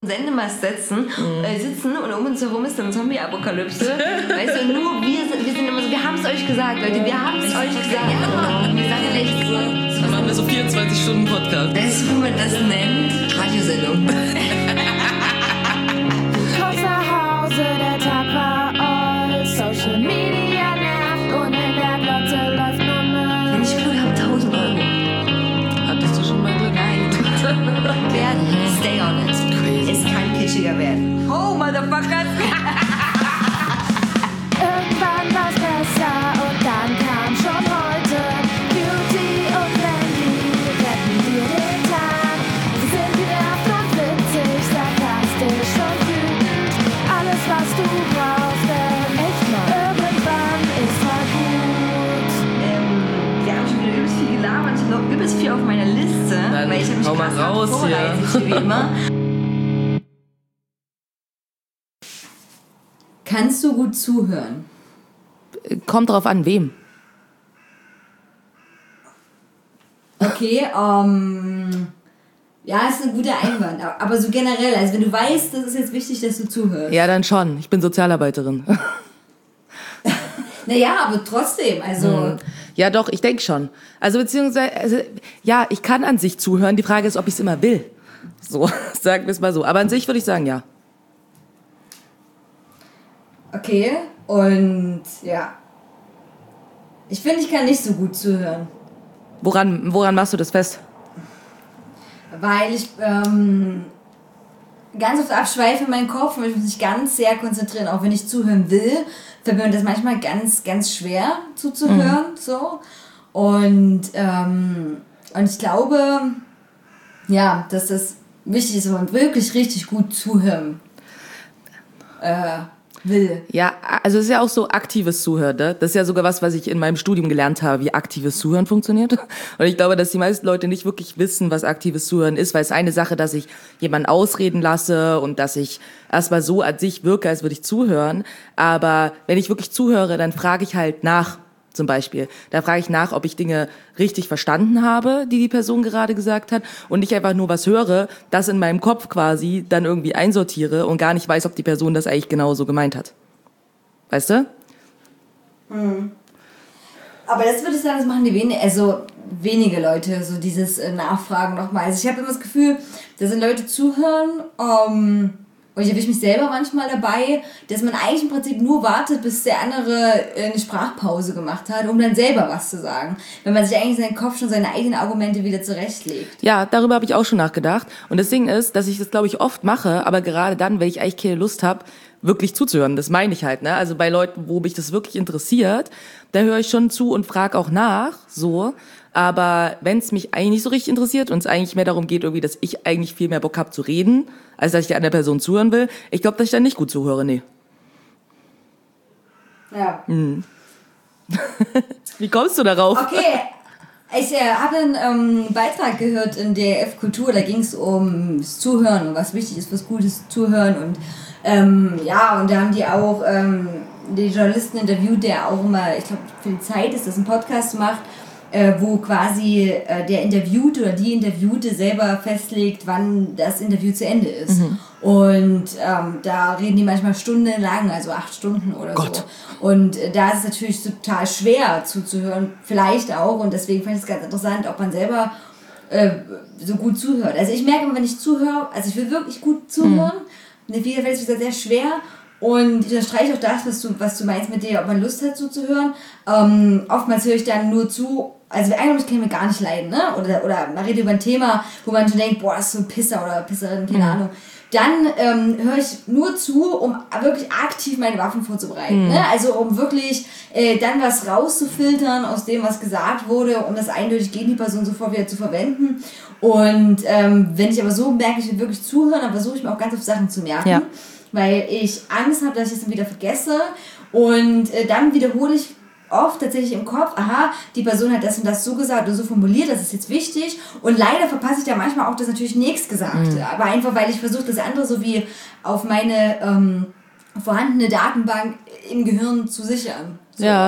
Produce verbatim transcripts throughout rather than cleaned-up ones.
Sendemast setzen, mhm. äh, sitzen und um uns herum ist dann Zombie-Apokalypse. Weißt du, nur wir sind, wir sind immer so, wir haben es euch gesagt, Leute, wir haben es euch gesagt. Ja, wir sagen echt so. Dann machen wir so vierundzwanzig Stunden Podcast. Das ist, wie man das nennt, Radiosendung. Komm nach Hause, der Tag war all. Social Media nervt und in der Glotze läuft nur Müll. Wenn ich Glück habe, tausend Euro. Hattest du schon mal Glück? Nein. Werden. Stay on it. Es kann kitschiger werden. Oh, Motherfuckers! Irgendwann war's besser und dann kam schon heute. Beauty und Wendy retten dir den Tag. Sie sind genervt und witzig, sarkastisch und wütend. Alles, was du brauchst, denn echt mal irgendwann ist mal gut. Ähm, wir haben schon wieder übelst viel gelabert. Ich habe noch übelst viel auf meiner Liste. Dann weil ich habe mich hau mal krass raus vorbereitet, hier. wie immer. Kannst du gut zuhören? Kommt drauf an, wem. Okay, ähm... ja, ist ein guter Einwand. Aber so generell, also wenn du weißt, das ist jetzt wichtig, dass du zuhörst. Ja, dann schon. Ich bin Sozialarbeiterin. Naja, aber trotzdem, also... Ja, doch, ich denke schon. Also beziehungsweise, also, ja, ich kann an sich zuhören. Die Frage ist, ob ich es immer will. So, sagen wir es mal so. Aber an sich würde ich sagen, ja. Okay, und ja. Ich finde, ich kann nicht so gut zuhören. Woran, woran machst du das fest? Weil ich ähm, ganz oft abschweife in meinen Kopf und ich muss mich ganz sehr konzentrieren. Auch wenn ich zuhören will, fällt mir das manchmal ganz, ganz schwer zuzuhören. Mhm. So. Und, ähm, und ich glaube, ja, dass das wichtig ist, wenn man wirklich richtig gut zuhören äh, will. Ja, also es ist ja auch so aktives Zuhören, ne? Das ist ja sogar was, was ich in meinem Studium gelernt habe, wie aktives Zuhören funktioniert. Und ich glaube, dass die meisten Leute nicht wirklich wissen, was aktives Zuhören ist, weil es eine Sache, dass ich jemanden ausreden lasse und dass ich erstmal so an sich wirke, als würde ich zuhören. Aber wenn ich wirklich zuhöre, dann frage ich halt nach. Zum Beispiel. Da frage ich nach, ob ich Dinge richtig verstanden habe, die die Person gerade gesagt hat und nicht einfach nur was höre, das in meinem Kopf quasi dann irgendwie einsortiere und gar nicht weiß, ob die Person das eigentlich genau so gemeint hat. Weißt du? Hm. Aber das würde ich sagen, das machen die wenige, also wenige Leute, so dieses äh, Nachfragen nochmal. Also ich habe immer das Gefühl, da sind Leute zuhören, ähm, und ich erwische mich selber manchmal dabei, dass man eigentlich im Prinzip nur wartet, bis der andere eine Sprachpause gemacht hat, um dann selber was zu sagen. Wenn man sich eigentlich in seinen Kopf schon seine eigenen Argumente wieder zurechtlegt. Ja, darüber habe ich auch schon nachgedacht. Und das Ding ist, dass ich das, glaube ich, oft mache, aber gerade dann, wenn ich eigentlich keine Lust habe, wirklich zuzuhören. Das meine ich halt, ne? Also bei Leuten, wo mich das wirklich interessiert, da höre ich schon zu und frage auch nach, so. Aber wenn es mich eigentlich nicht so richtig interessiert und es eigentlich mehr darum geht, irgendwie, dass ich eigentlich viel mehr Bock habe zu reden, als dass ich der anderen Person zuhören will, ich glaube, dass ich dann nicht gut zuhöre, nee. Ja. Mhm. Wie kommst du darauf? Okay, ich äh, habe einen ähm, Beitrag gehört in D R F Kultur, da ging es ums Zuhören und was wichtig ist, was Gutes Zuhören und ähm, ja, und da haben die auch ähm, den Journalisten interviewt, der auch immer, ich glaube, für die Zeit ist das ein Podcast macht, Äh, wo quasi äh, der Interviewte oder die Interviewte selber festlegt, wann das Interview zu Ende ist. Mhm. Und ähm, da reden die manchmal stundenlang, also acht Stunden oder Gott. so. Und äh, da ist es natürlich total schwer zuzuhören, vielleicht auch. Und deswegen fand ich es ganz interessant, ob man selber äh, so gut zuhört. Also ich merke immer, wenn ich zuhöre, also ich will wirklich gut zuhören. Mhm. Mir fällt es sehr schwer. Und ich unterstreiche auch das, was du, was du meinst mit dir, ob man Lust hat zuzuhören. Ähm, oftmals höre ich dann nur zu, also eigentlich kann ich mir gar nicht leiden, ne? Oder, oder man redet über ein Thema, wo man schon denkt, boah, das ist so ein Pisser oder Pisserin, keine mhm. Ahnung. Dann ähm, höre ich nur zu, um wirklich aktiv meine Waffen vorzubereiten. Mhm. Ne? Also um wirklich äh, dann was rauszufiltern aus dem, was gesagt wurde, um das eindeutig gegen die Person sofort wieder zu verwenden. Und ähm, wenn ich aber so merke, ich will wirklich zuhören, dann versuche ich mir auch ganz oft Sachen zu merken. Ja. Weil ich Angst habe, dass ich es dann wieder vergesse. Und äh, dann wiederhole ich oft tatsächlich im Kopf, aha, die Person hat das und das so gesagt oder so formuliert, das ist jetzt wichtig. Und leider verpasse ich da manchmal auch das natürlich nächst Gesagte. Mhm. Aber einfach, weil ich versuche, das andere so wie auf meine ähm, vorhandene Datenbank im Gehirn zu sichern. So. Ja.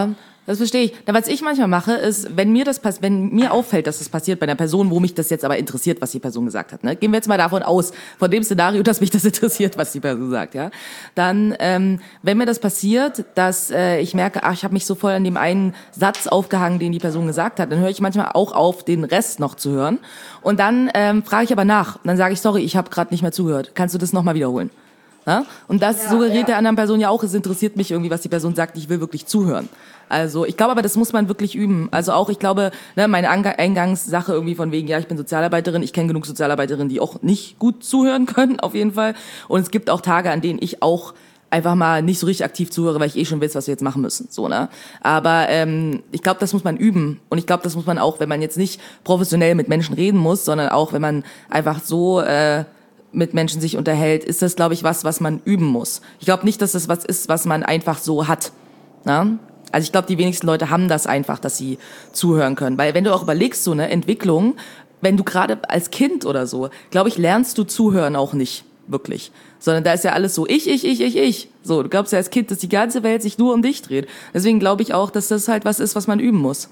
Das verstehe ich. Na, was ich manchmal mache, ist, wenn mir das pass- wenn mir auffällt, dass das passiert bei einer Person, wo mich das jetzt aber interessiert, was die Person gesagt hat, ne? Gehen wir jetzt mal davon aus, von dem Szenario, dass mich das interessiert, was die Person sagt, ja? Dann, ähm, wenn mir das passiert, dass äh, ich merke, ach, ich habe mich so voll an dem einen Satz aufgehangen, den die Person gesagt hat, dann höre ich manchmal auch auf, den Rest noch zu hören. Und dann ähm, frage ich aber nach. Und dann sage ich, sorry, ich habe gerade nicht mehr zugehört. Kannst du das nochmal wiederholen? Ja? Und das Ja, suggeriert ja. der anderen Person ja auch, es interessiert mich irgendwie, was die Person sagt, ich will wirklich zuhören. Also ich glaube aber, das muss man wirklich üben. Also auch, ich glaube, ne, meine Anga- Eingangssache irgendwie von wegen, ja, ich bin Sozialarbeiterin, ich kenne genug Sozialarbeiterinnen, die auch nicht gut zuhören können, auf jeden Fall. Und es gibt auch Tage, an denen ich auch einfach mal nicht so richtig aktiv zuhöre, weil ich eh schon weiß, was wir jetzt machen müssen. So, ne? Aber ähm, ich glaube, das muss man üben. Und ich glaube, das muss man auch, wenn man jetzt nicht professionell mit Menschen reden muss, sondern auch, wenn man einfach so... Äh, mit Menschen sich unterhält, ist das, glaube ich, was, was man üben muss. Ich glaube nicht, dass das was ist, was man einfach so hat. Na? Also ich glaube, die wenigsten Leute haben das einfach, dass sie zuhören können. Weil wenn du auch überlegst, so eine Entwicklung, wenn du gerade als Kind oder so, glaube ich, lernst du zuhören auch nicht wirklich. Sondern da ist ja alles so ich, ich, ich, ich, ich. So, du glaubst ja als Kind, dass die ganze Welt sich nur um dich dreht. Deswegen glaube ich auch, dass das halt was ist, was man üben muss.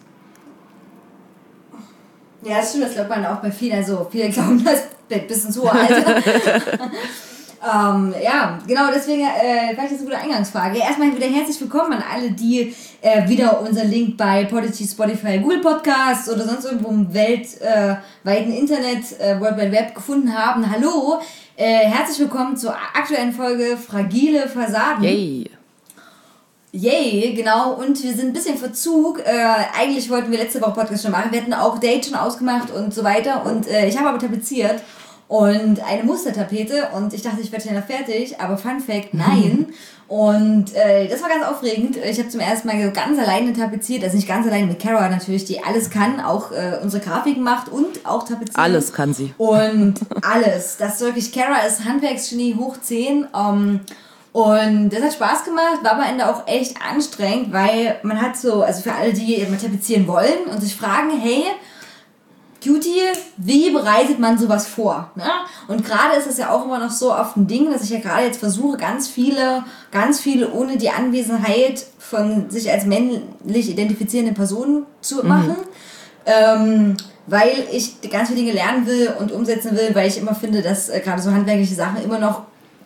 Ja, das stimmt, das glaubt man auch bei vielen. Also viele glauben das bis ins hohe Alter. ähm, ja, genau, deswegen, äh, vielleicht ist eine gute Eingangsfrage. Erstmal wieder herzlich willkommen an alle, die äh, wieder unser Link bei Podigy, Spotify, Google Podcasts oder sonst irgendwo im weltweiten äh, Internet, äh, World Wide Web gefunden haben. Hallo, äh, herzlich willkommen zur aktuellen Folge Fragile Fassaden. Yay! Yay, genau, und wir sind ein bisschen Verzug. Äh, eigentlich wollten wir letzte Woche Podcast schon machen. Wir hatten auch Date schon ausgemacht und so weiter. Und äh, ich habe aber tapeziert und eine Mustertapete und ich dachte, ich werde schneller fertig. Aber Fun Fact, nein. Und äh, das war ganz aufregend. Ich habe zum ersten Mal so ganz alleine tapeziert. Also nicht ganz alleine mit Cara natürlich, die alles kann. Auch äh, unsere Grafiken macht und auch tapeziert. Alles kann sie. Und alles. Das ist wirklich, Cara ist Handwerksgenie hoch zehn. Ähm, Und das hat Spaß gemacht, war am Ende auch echt anstrengend, weil man hat so, also für alle, die mal tapezieren wollen und sich fragen, hey, Cutie, wie bereitet man sowas vor? Ne? Und gerade ist es ja auch immer noch so oft ein Ding, dass ich ja gerade jetzt versuche, ganz viele, ganz viele ohne die Anwesenheit von sich als männlich identifizierenden Personen zu machen. Mhm. Ähm, weil ich ganz viele Dinge lernen will und umsetzen will, weil ich immer finde, dass äh, gerade so handwerkliche Sachen immer noch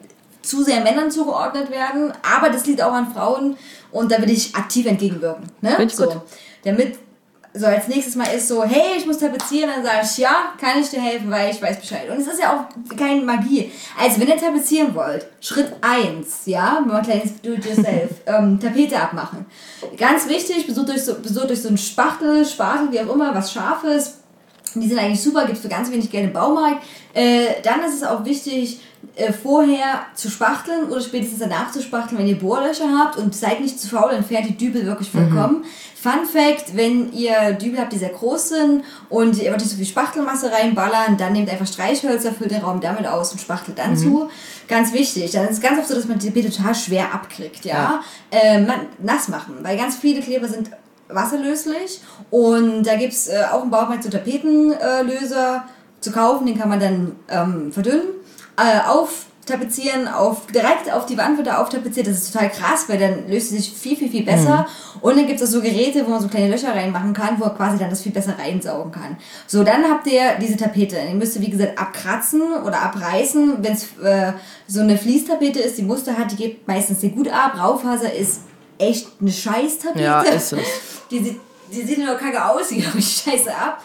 zu sehr Männern zugeordnet werden, aber das liegt auch an Frauen und da will ich aktiv entgegenwirken. Ne? Finde ich so, gut. damit so als nächstes Mal ist so, hey, ich muss tapezieren, dann sage ich, ja, kann ich dir helfen, weil ich weiß Bescheid. Und es ist ja auch keine Magie. Also wenn ihr tapezieren wollt, Schritt eins, ja, mal ein kleines Do-it-yourself, ähm, Tapete abmachen. Ganz wichtig, besucht euch so, besucht euch so einen Spachtel, Spatel, wie auch immer, was Scharfes. Die sind eigentlich super, gibt es für ganz wenig Geld im Baumarkt. Äh, dann ist es auch wichtig, äh, vorher zu spachteln oder spätestens danach zu spachteln, wenn ihr Bohrlöcher habt und seid nicht zu faul, entfernt die Dübel wirklich vollkommen. Mhm. Fun Fact, wenn ihr Dübel habt, die sehr groß sind und ihr wollt nicht so viel Spachtelmasse reinballern, dann nehmt einfach Streichhölzer, füllt den Raum damit aus und spachtelt dann mhm. zu. Ganz wichtig, dann ist es ganz oft so, dass man die Tapete total schwer abkriegt, ja. ja. Äh, man, nass machen, weil ganz viele Kleber sind wasserlöslich und da gibt es äh, auch im Baumarkt so Tapetenlöser äh, zu kaufen, den kann man dann ähm, verdünnen, äh, auftapezieren, auf, direkt auf die Wand wird er auftapeziert, das ist total krass, weil dann löst es sich viel, viel, viel besser mhm. und dann gibt es so Geräte, wo man so kleine Löcher reinmachen kann, wo er quasi dann das viel besser reinsaugen kann. So, dann habt ihr diese Tapete, die müsst ihr wie gesagt abkratzen oder abreißen, wenn es äh, so eine Fließtapete ist, die Muster hat, die geht meistens sehr gut ab, Raufaser ist echt eine Scheiß-Tapete. Ja, ist es. Die sieht, die sieht nur kacke aus, die glaube ich scheiße ab.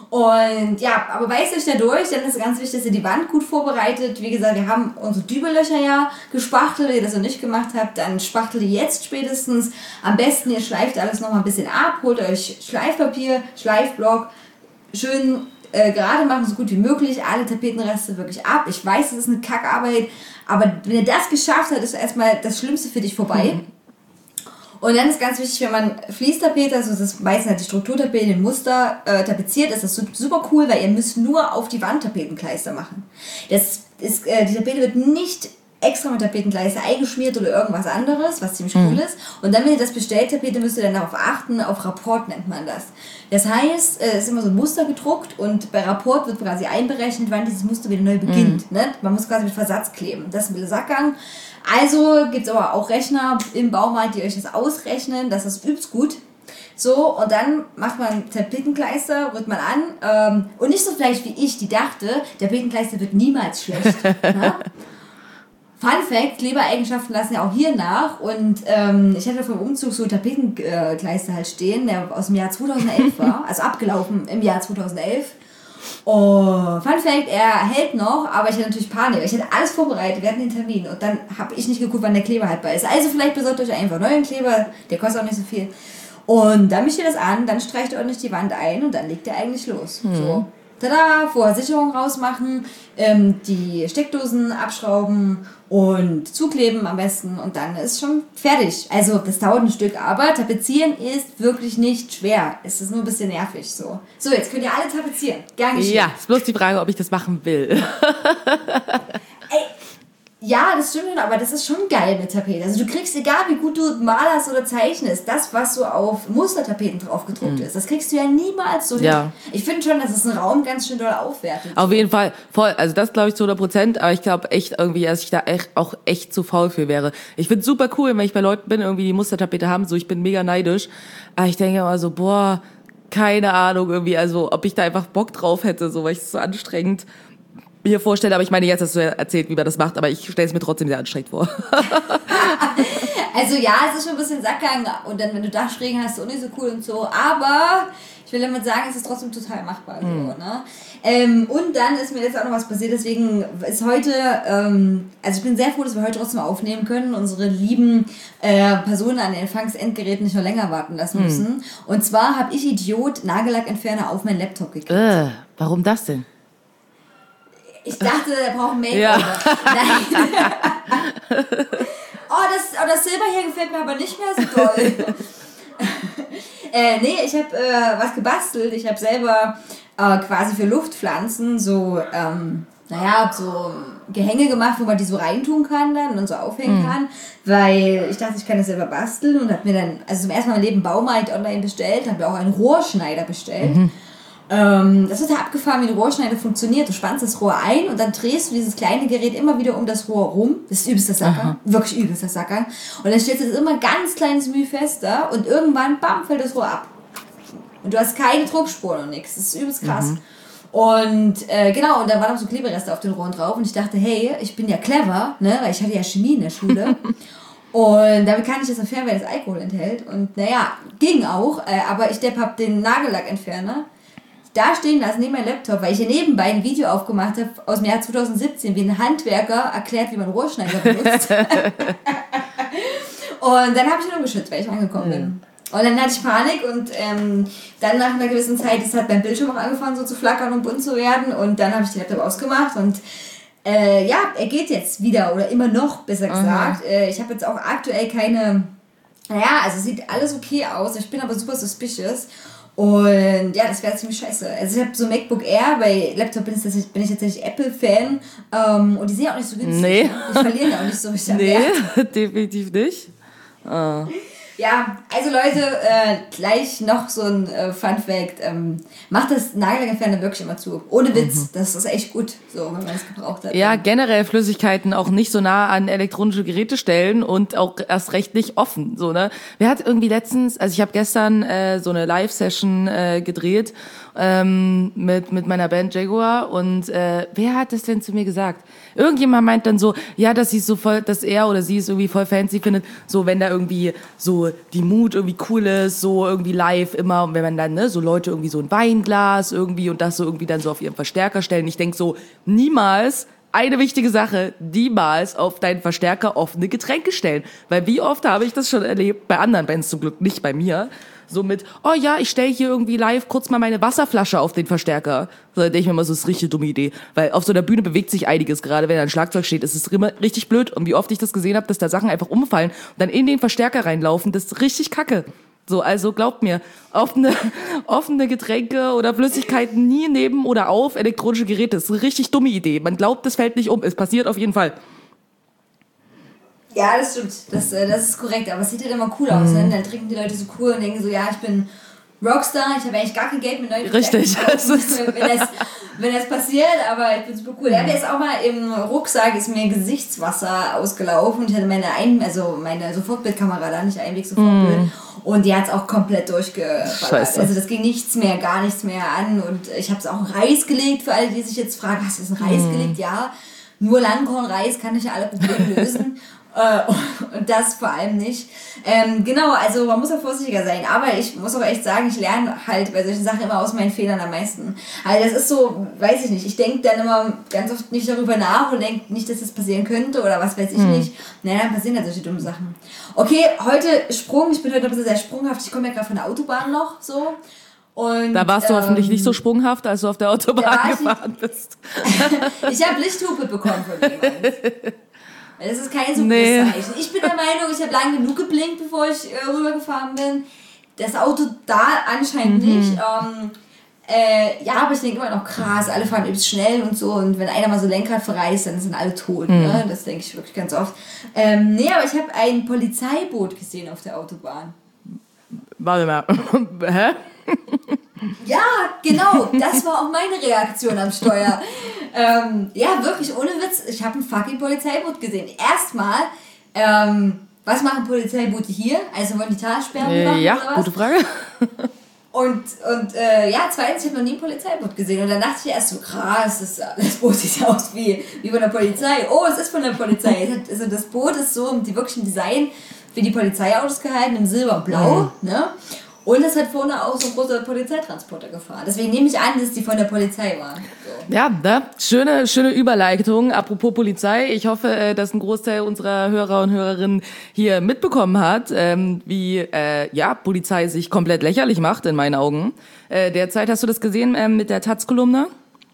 Und ja, aber weist euch da durch, dann ist es ganz wichtig, dass ihr die Wand gut vorbereitet. Wie gesagt, wir haben unsere Dübellöcher ja gespachtelt. Wenn ihr das noch nicht gemacht habt, dann spachtelt ihr jetzt spätestens. Am besten, ihr schleift alles noch mal ein bisschen ab, holt euch Schleifpapier, Schleifblock, schön äh, gerade machen, so gut wie möglich, alle Tapetenreste wirklich ab. Ich weiß, das ist eine Kackarbeit, aber wenn ihr das geschafft habt, ist erstmal das Schlimmste für dich vorbei. Mhm. Und dann ist ganz wichtig, wenn man Fließtapete, also das ist meistens halt die Strukturtapete, den Muster äh, tapeziert, ist das super cool, weil ihr müsst nur auf die Wand Tapetenkleister machen. Das ist, äh, die Tapete wird nicht extra mit Tapetenkleister eingeschmiert oder irgendwas anderes, was ziemlich mhm. cool ist. Und dann, wenn ihr das bestellt, Tapete, müsst ihr dann darauf achten, auf Rapport nennt man das. Das heißt, es ist immer so ein Muster gedruckt und bei Rapport wird quasi einberechnet, wann dieses Muster wieder neu beginnt. Mhm. Ne? Man muss quasi mit Versatz kleben. Das ist ein Sackgang. Also gibt es aber auch Rechner im Baumarkt, die euch das ausrechnen. Das ist übelst gut. So, und dann macht man Tapetenkleister, rührt man an. Ähm, und nicht so vielleicht wie ich, die dachte, Tapetenkleister wird niemals schlecht. Ja? Fun Fact, Klebereigenschaften lassen ja auch hier nach. Und ähm, ich hatte vom Umzug so Tapetenkleister halt stehen, der aus dem Jahr zweitausendelf war. Also abgelaufen im Jahr zweitausendelf. Oh, Fun Fact, er hält noch, aber ich hatte natürlich Panik. Ich hatte alles vorbereitet, wir hatten den Termin und dann habe ich nicht geguckt, wann der Kleber haltbar ist. Also vielleicht besorgt euch einfach neuen Kleber, der kostet auch nicht so viel. Und dann mischt ihr das an, dann streicht ihr ordentlich die Wand ein und dann legt ihr eigentlich los. Hm. So, tada, vorher Sicherung rausmachen, ähm, die Steckdosen abschrauben und zukleben am besten und dann ist schon fertig. Also das dauert ein Stück, aber tapezieren ist wirklich nicht schwer. Es ist nur ein bisschen nervig so. So, jetzt könnt ihr alle tapezieren. Gern geschehen. Ja, ist bloß die Frage, ob ich das machen will. Ey, ja, das stimmt schon, aber das ist schon geil mit Tapete. Also du kriegst, egal wie gut du malerst oder zeichnest, das, was so auf Mustertapeten drauf gedruckt ist, das kriegst du ja niemals so hin. Ja. Ich finde schon, dass es einen Raum ganz schön doll aufwertet. Auf jeden Fall, voll. Also das glaube ich zu hundert Prozent, aber ich glaube echt irgendwie, dass ich da echt, auch echt zu faul für wäre. Ich finde es super cool, wenn ich bei Leuten bin, irgendwie die Mustertapete haben, so ich bin mega neidisch. Aber ich denke immer so, boah, keine Ahnung irgendwie, also ob ich da einfach Bock drauf hätte, so, weil ich es so anstrengend mir vorstelle, aber ich meine, jetzt hast du ja erzählt, wie man das macht, aber ich stelle es mir trotzdem sehr anstrengend vor. Also ja, es ist schon ein bisschen Sackgang und dann, wenn du Dachschrägen hast, ist auch nicht so cool und so, aber ich will damit sagen, es ist trotzdem total machbar. Mhm. So, ne? Ähm, und dann ist mir jetzt auch noch was passiert, deswegen ist heute, ähm, also ich bin sehr froh, dass wir heute trotzdem aufnehmen können, unsere lieben äh, Personen an den Empfangsendgeräten nicht noch länger warten lassen müssen. Mhm. Und zwar habe ich, Idiot, Nagellackentferner auf meinen Laptop gekriegt. Äh, warum das denn? Ich dachte, der braucht ein Make-over. Ja. Nein. oh, das, oh, das Silber hier gefällt mir aber nicht mehr so doll. äh, nee, ich habe äh, was gebastelt. Ich habe selber äh, quasi für Luftpflanzen so, ähm, naja, so Gehänge gemacht, wo man die so reintun kann dann und so aufhängen mhm. kann. Weil ich dachte, ich kann das selber basteln und habe mir dann, also zum ersten Mal im Leben Baumarkt online bestellt, habe mir auch einen Rohrschneider bestellt. Mhm. Ähm, das ist ja abgefahren, wie ein Rohrschneider funktioniert. Du spannst das Rohr ein und dann drehst du dieses kleine Gerät immer wieder um das Rohr rum. Das ist übelst das Sackern. Wirklich übelst das Sackern. Und dann stellst du das immer ganz kleines Mühe fester und irgendwann, bam, fällt das Rohr ab. Und du hast keine Druckspuren und nichts. Das ist übelst krass. Mhm. Und äh, genau, und da waren auch so Klebereste auf den Rohren drauf und ich dachte, hey, ich bin ja clever, ne, weil ich hatte ja Chemie in der Schule. Und damit kann ich das entfernen, weil das Alkohol enthält. Und naja, ging auch, äh, aber ich Depp hab den Nagellackentferner da stehen lassen, neben meinem Laptop, weil ich hier nebenbei ein Video aufgemacht habe aus dem Jahr zweitausendsiebzehn, wie ein Handwerker erklärt, wie man Rohrschneider benutzt. Und dann habe ich ihn umgeschützt, weil ich angekommen bin. Und dann hatte ich Panik und ähm, dann nach einer gewissen Zeit, es hat mein Bildschirm auch angefangen so zu flackern und bunt zu werden und dann habe ich den Laptop ausgemacht und äh, ja, er geht jetzt wieder oder immer noch, besser gesagt. Äh, ich habe jetzt auch aktuell keine, naja, also sieht alles okay aus, ich bin aber super suspicious. Und ja, das wäre ziemlich scheiße. Also ich habe so MacBook Air, bei Laptop bin ich tatsächlich, bin ich tatsächlich Apple-Fan ähm, und die sind ja auch nicht so günstig. Nee. Die verlieren ja auch nicht so richtig am Wert. Nee, definitiv nicht. Ah. Ja, also Leute, äh, gleich noch so ein äh, Fun-Fact. Ähm, macht das Nagellackentferner wirklich immer zu. Ohne Witz. Mhm. Das ist echt gut, so, wenn man es gebraucht hat. Ja, generell Flüssigkeiten auch nicht so nah an elektronische Geräte stellen und auch erst recht nicht offen. So, ne? Wer hat irgendwie letztens, also ich habe gestern äh, so eine Live-Session äh, gedreht ähm, mit mit meiner Band Jaguar und äh, wer hat das denn zu mir gesagt? Irgendjemand meint dann so, ja, dass sie so voll, dass er oder sie es irgendwie voll fancy findet, so wenn da irgendwie so die Mood irgendwie cool ist, so irgendwie live immer und wenn man dann ne so Leute irgendwie so ein Weinglas irgendwie und das so irgendwie dann so auf ihren Verstärker stellen. Ich denk so, niemals eine wichtige Sache, niemals auf deinen Verstärker offene Getränke stellen, weil wie oft habe ich das schon erlebt bei anderen Bands, zum Glück nicht bei mir. So mit, oh ja, ich stelle hier irgendwie live kurz mal meine Wasserflasche auf den Verstärker. So, da denke ich mir mal, so, das ist eine richtig dumme Idee. Weil auf so einer Bühne bewegt sich einiges, gerade wenn da ein Schlagzeug steht. Es ist immer richtig blöd. Und wie oft ich das gesehen habe, dass da Sachen einfach umfallen und dann in den Verstärker reinlaufen, das ist richtig kacke. So, also glaubt mir, offene, offene Getränke oder Flüssigkeiten nie neben oder auf elektronische Geräte. Das ist eine richtig dumme Idee. Man glaubt, das fällt nicht um. Es passiert auf jeden Fall. Ja, das stimmt. Das, das ist korrekt. Aber es sieht halt immer cool aus. Mhm. Ne? Dann trinken die Leute so cool und denken so, ja, ich bin Rockstar, ich habe eigentlich gar kein Geld mit neuen Richtig. Das ist wenn, das, wenn das passiert, aber ich bin super cool. Ich habe jetzt auch mal im Rucksack ist mir Gesichtswasser ausgelaufen und ich hatte meine Ein also meine Sofortbildkamera da, nicht Einweg-Sofortbild. Mm. Und die hat es auch komplett durchgeballert. Also das ging nichts mehr, gar nichts mehr an. Und ich habe es auch in Reis gelegt, für alle, die sich jetzt fragen, hast du es in Reis mm. gelegt? Ja, nur Langkornreis kann nicht alle Probleme lösen. Und das vor allem nicht. Ähm, genau, also man muss auch vorsichtiger sein. Aber ich muss auch echt sagen, ich lerne halt bei solchen Sachen immer aus meinen Fehlern am meisten. Also das ist so, weiß ich nicht, ich denke dann immer ganz oft nicht darüber nach und denke nicht, dass das passieren könnte oder was weiß ich hm. nicht. Naja, dann passieren halt solche dummen Sachen. Okay, heute Sprung, ich bin heute ein bisschen sehr sprunghaft. Ich komme ja gerade von der Autobahn noch, so. Und, da warst du ähm, hoffentlich nicht so sprunghaft, als du auf der Autobahn gefahren nicht, bist. Ich habe Lichthupe bekommen von jemandem. Das ist kein so nee. gutes Zeichen. Ich bin der Meinung, ich habe lange genug geblinkt, bevor ich äh, rübergefahren bin. Das Auto da anscheinend mhm. nicht. Ähm, äh, ja, aber ich denke immer noch krass, alle fahren übelst schnell und so. Und wenn einer mal so Lenkrad verreißt, dann sind alle tot. Mhm. Ne? Das denke ich wirklich ganz oft. Ähm, nee, aber ich habe ein Polizeiboot gesehen auf der Autobahn. Warte mal. Hä? Ja, genau, das war auch meine Reaktion am Steuer. ähm, ja, wirklich, ohne Witz, ich habe ein fucking Polizeiboot gesehen. Erstmal, ähm, was machen Polizeiboote hier? Also wollen die Talsperren äh, machen ja, oder was? Gute Frage. Und, und äh, ja, zweitens, ich habe noch nie ein Polizeiboot gesehen. Und dann dachte ich erst so, krass, das, das Boot sieht ja aus wie, wie von der Polizei. Oh, es ist von der Polizei. Also das Boot ist so im wirklichen Design wie die Polizeiautos gehalten, im Silber und Blau. Mhm. Ne? Und es hat vorne auch so ein großer Polizeitransporter gefahren. Deswegen nehme ich an, dass die von der Polizei waren. So. Ja, ne? schöne, schöne Überleitung. Apropos Polizei. Ich hoffe, dass ein Großteil unserer Hörer und Hörerinnen hier mitbekommen hat, ähm, wie äh, ja Polizei sich komplett lächerlich macht, in meinen Augen. Äh, derzeit, hast du das gesehen ähm, mit der Taz-Kolumne?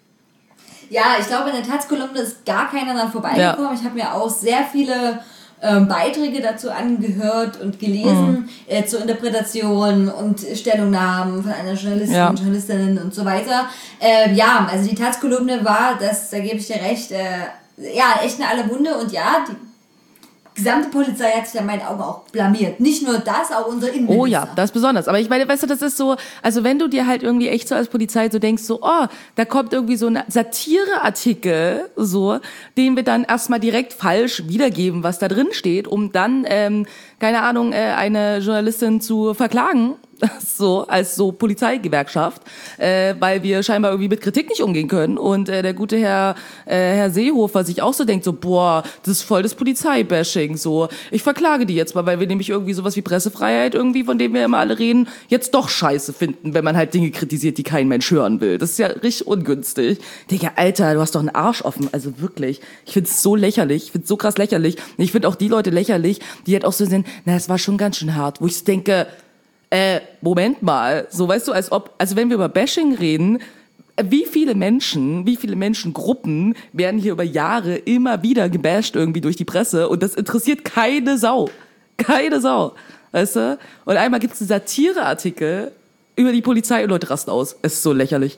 Ja, ich glaube, in der Taz-Kolumne ist gar keiner dran vorbeigekommen. Ja. Ich habe mir auch sehr viele Ähm, Beiträge dazu angehört und gelesen, mhm. äh, zur Interpretation und Stellungnahmen von einer Journalistin, ja. Journalistinnen und so weiter. Äh, ja, also die Taz-Kolumne war, das, da gebe ich dir recht, äh, ja, echt eine aller Munde und ja, die gesamte Polizei hat sich in meinen Augen auch blamiert. Nicht nur das, auch unsere Innenminister. Oh ja, das ist besonders. Aber ich meine, weißt du, das ist so, also wenn du dir halt irgendwie echt so als Polizei so denkst, so, oh, da kommt irgendwie so ein Satireartikel, so, den wir dann erstmal direkt falsch wiedergeben, was da drin steht, um dann, ähm, keine Ahnung, äh, eine Journalistin zu verklagen, so, als so Polizeigewerkschaft, äh, weil wir scheinbar irgendwie mit Kritik nicht umgehen können und äh, der gute Herr äh, Herr Seehofer sich auch so denkt, so, boah, das ist voll das Polizeibashing, so, ich verklage die jetzt mal, weil wir nämlich irgendwie sowas wie Pressefreiheit irgendwie, von dem wir immer alle reden, jetzt doch scheiße finden, wenn man halt Dinge kritisiert, die kein Mensch hören will. Das ist ja richtig ungünstig. Digga, Alter, du hast doch einen Arsch offen, also wirklich. Ich find's so lächerlich, ich find's so krass lächerlich. Und ich find auch die Leute lächerlich, die halt auch so sind, na, es war schon ganz schön hart, wo ich denke, Äh, Moment mal, so weißt du, als ob, also wenn wir über Bashing reden, wie viele Menschen, wie viele Menschengruppen werden hier über Jahre immer wieder gebasht irgendwie durch die Presse und das interessiert keine Sau. Keine Sau, weißt du? Und einmal gibt's einen Satireartikel über die Polizei und Leute rasten aus. Es ist so lächerlich.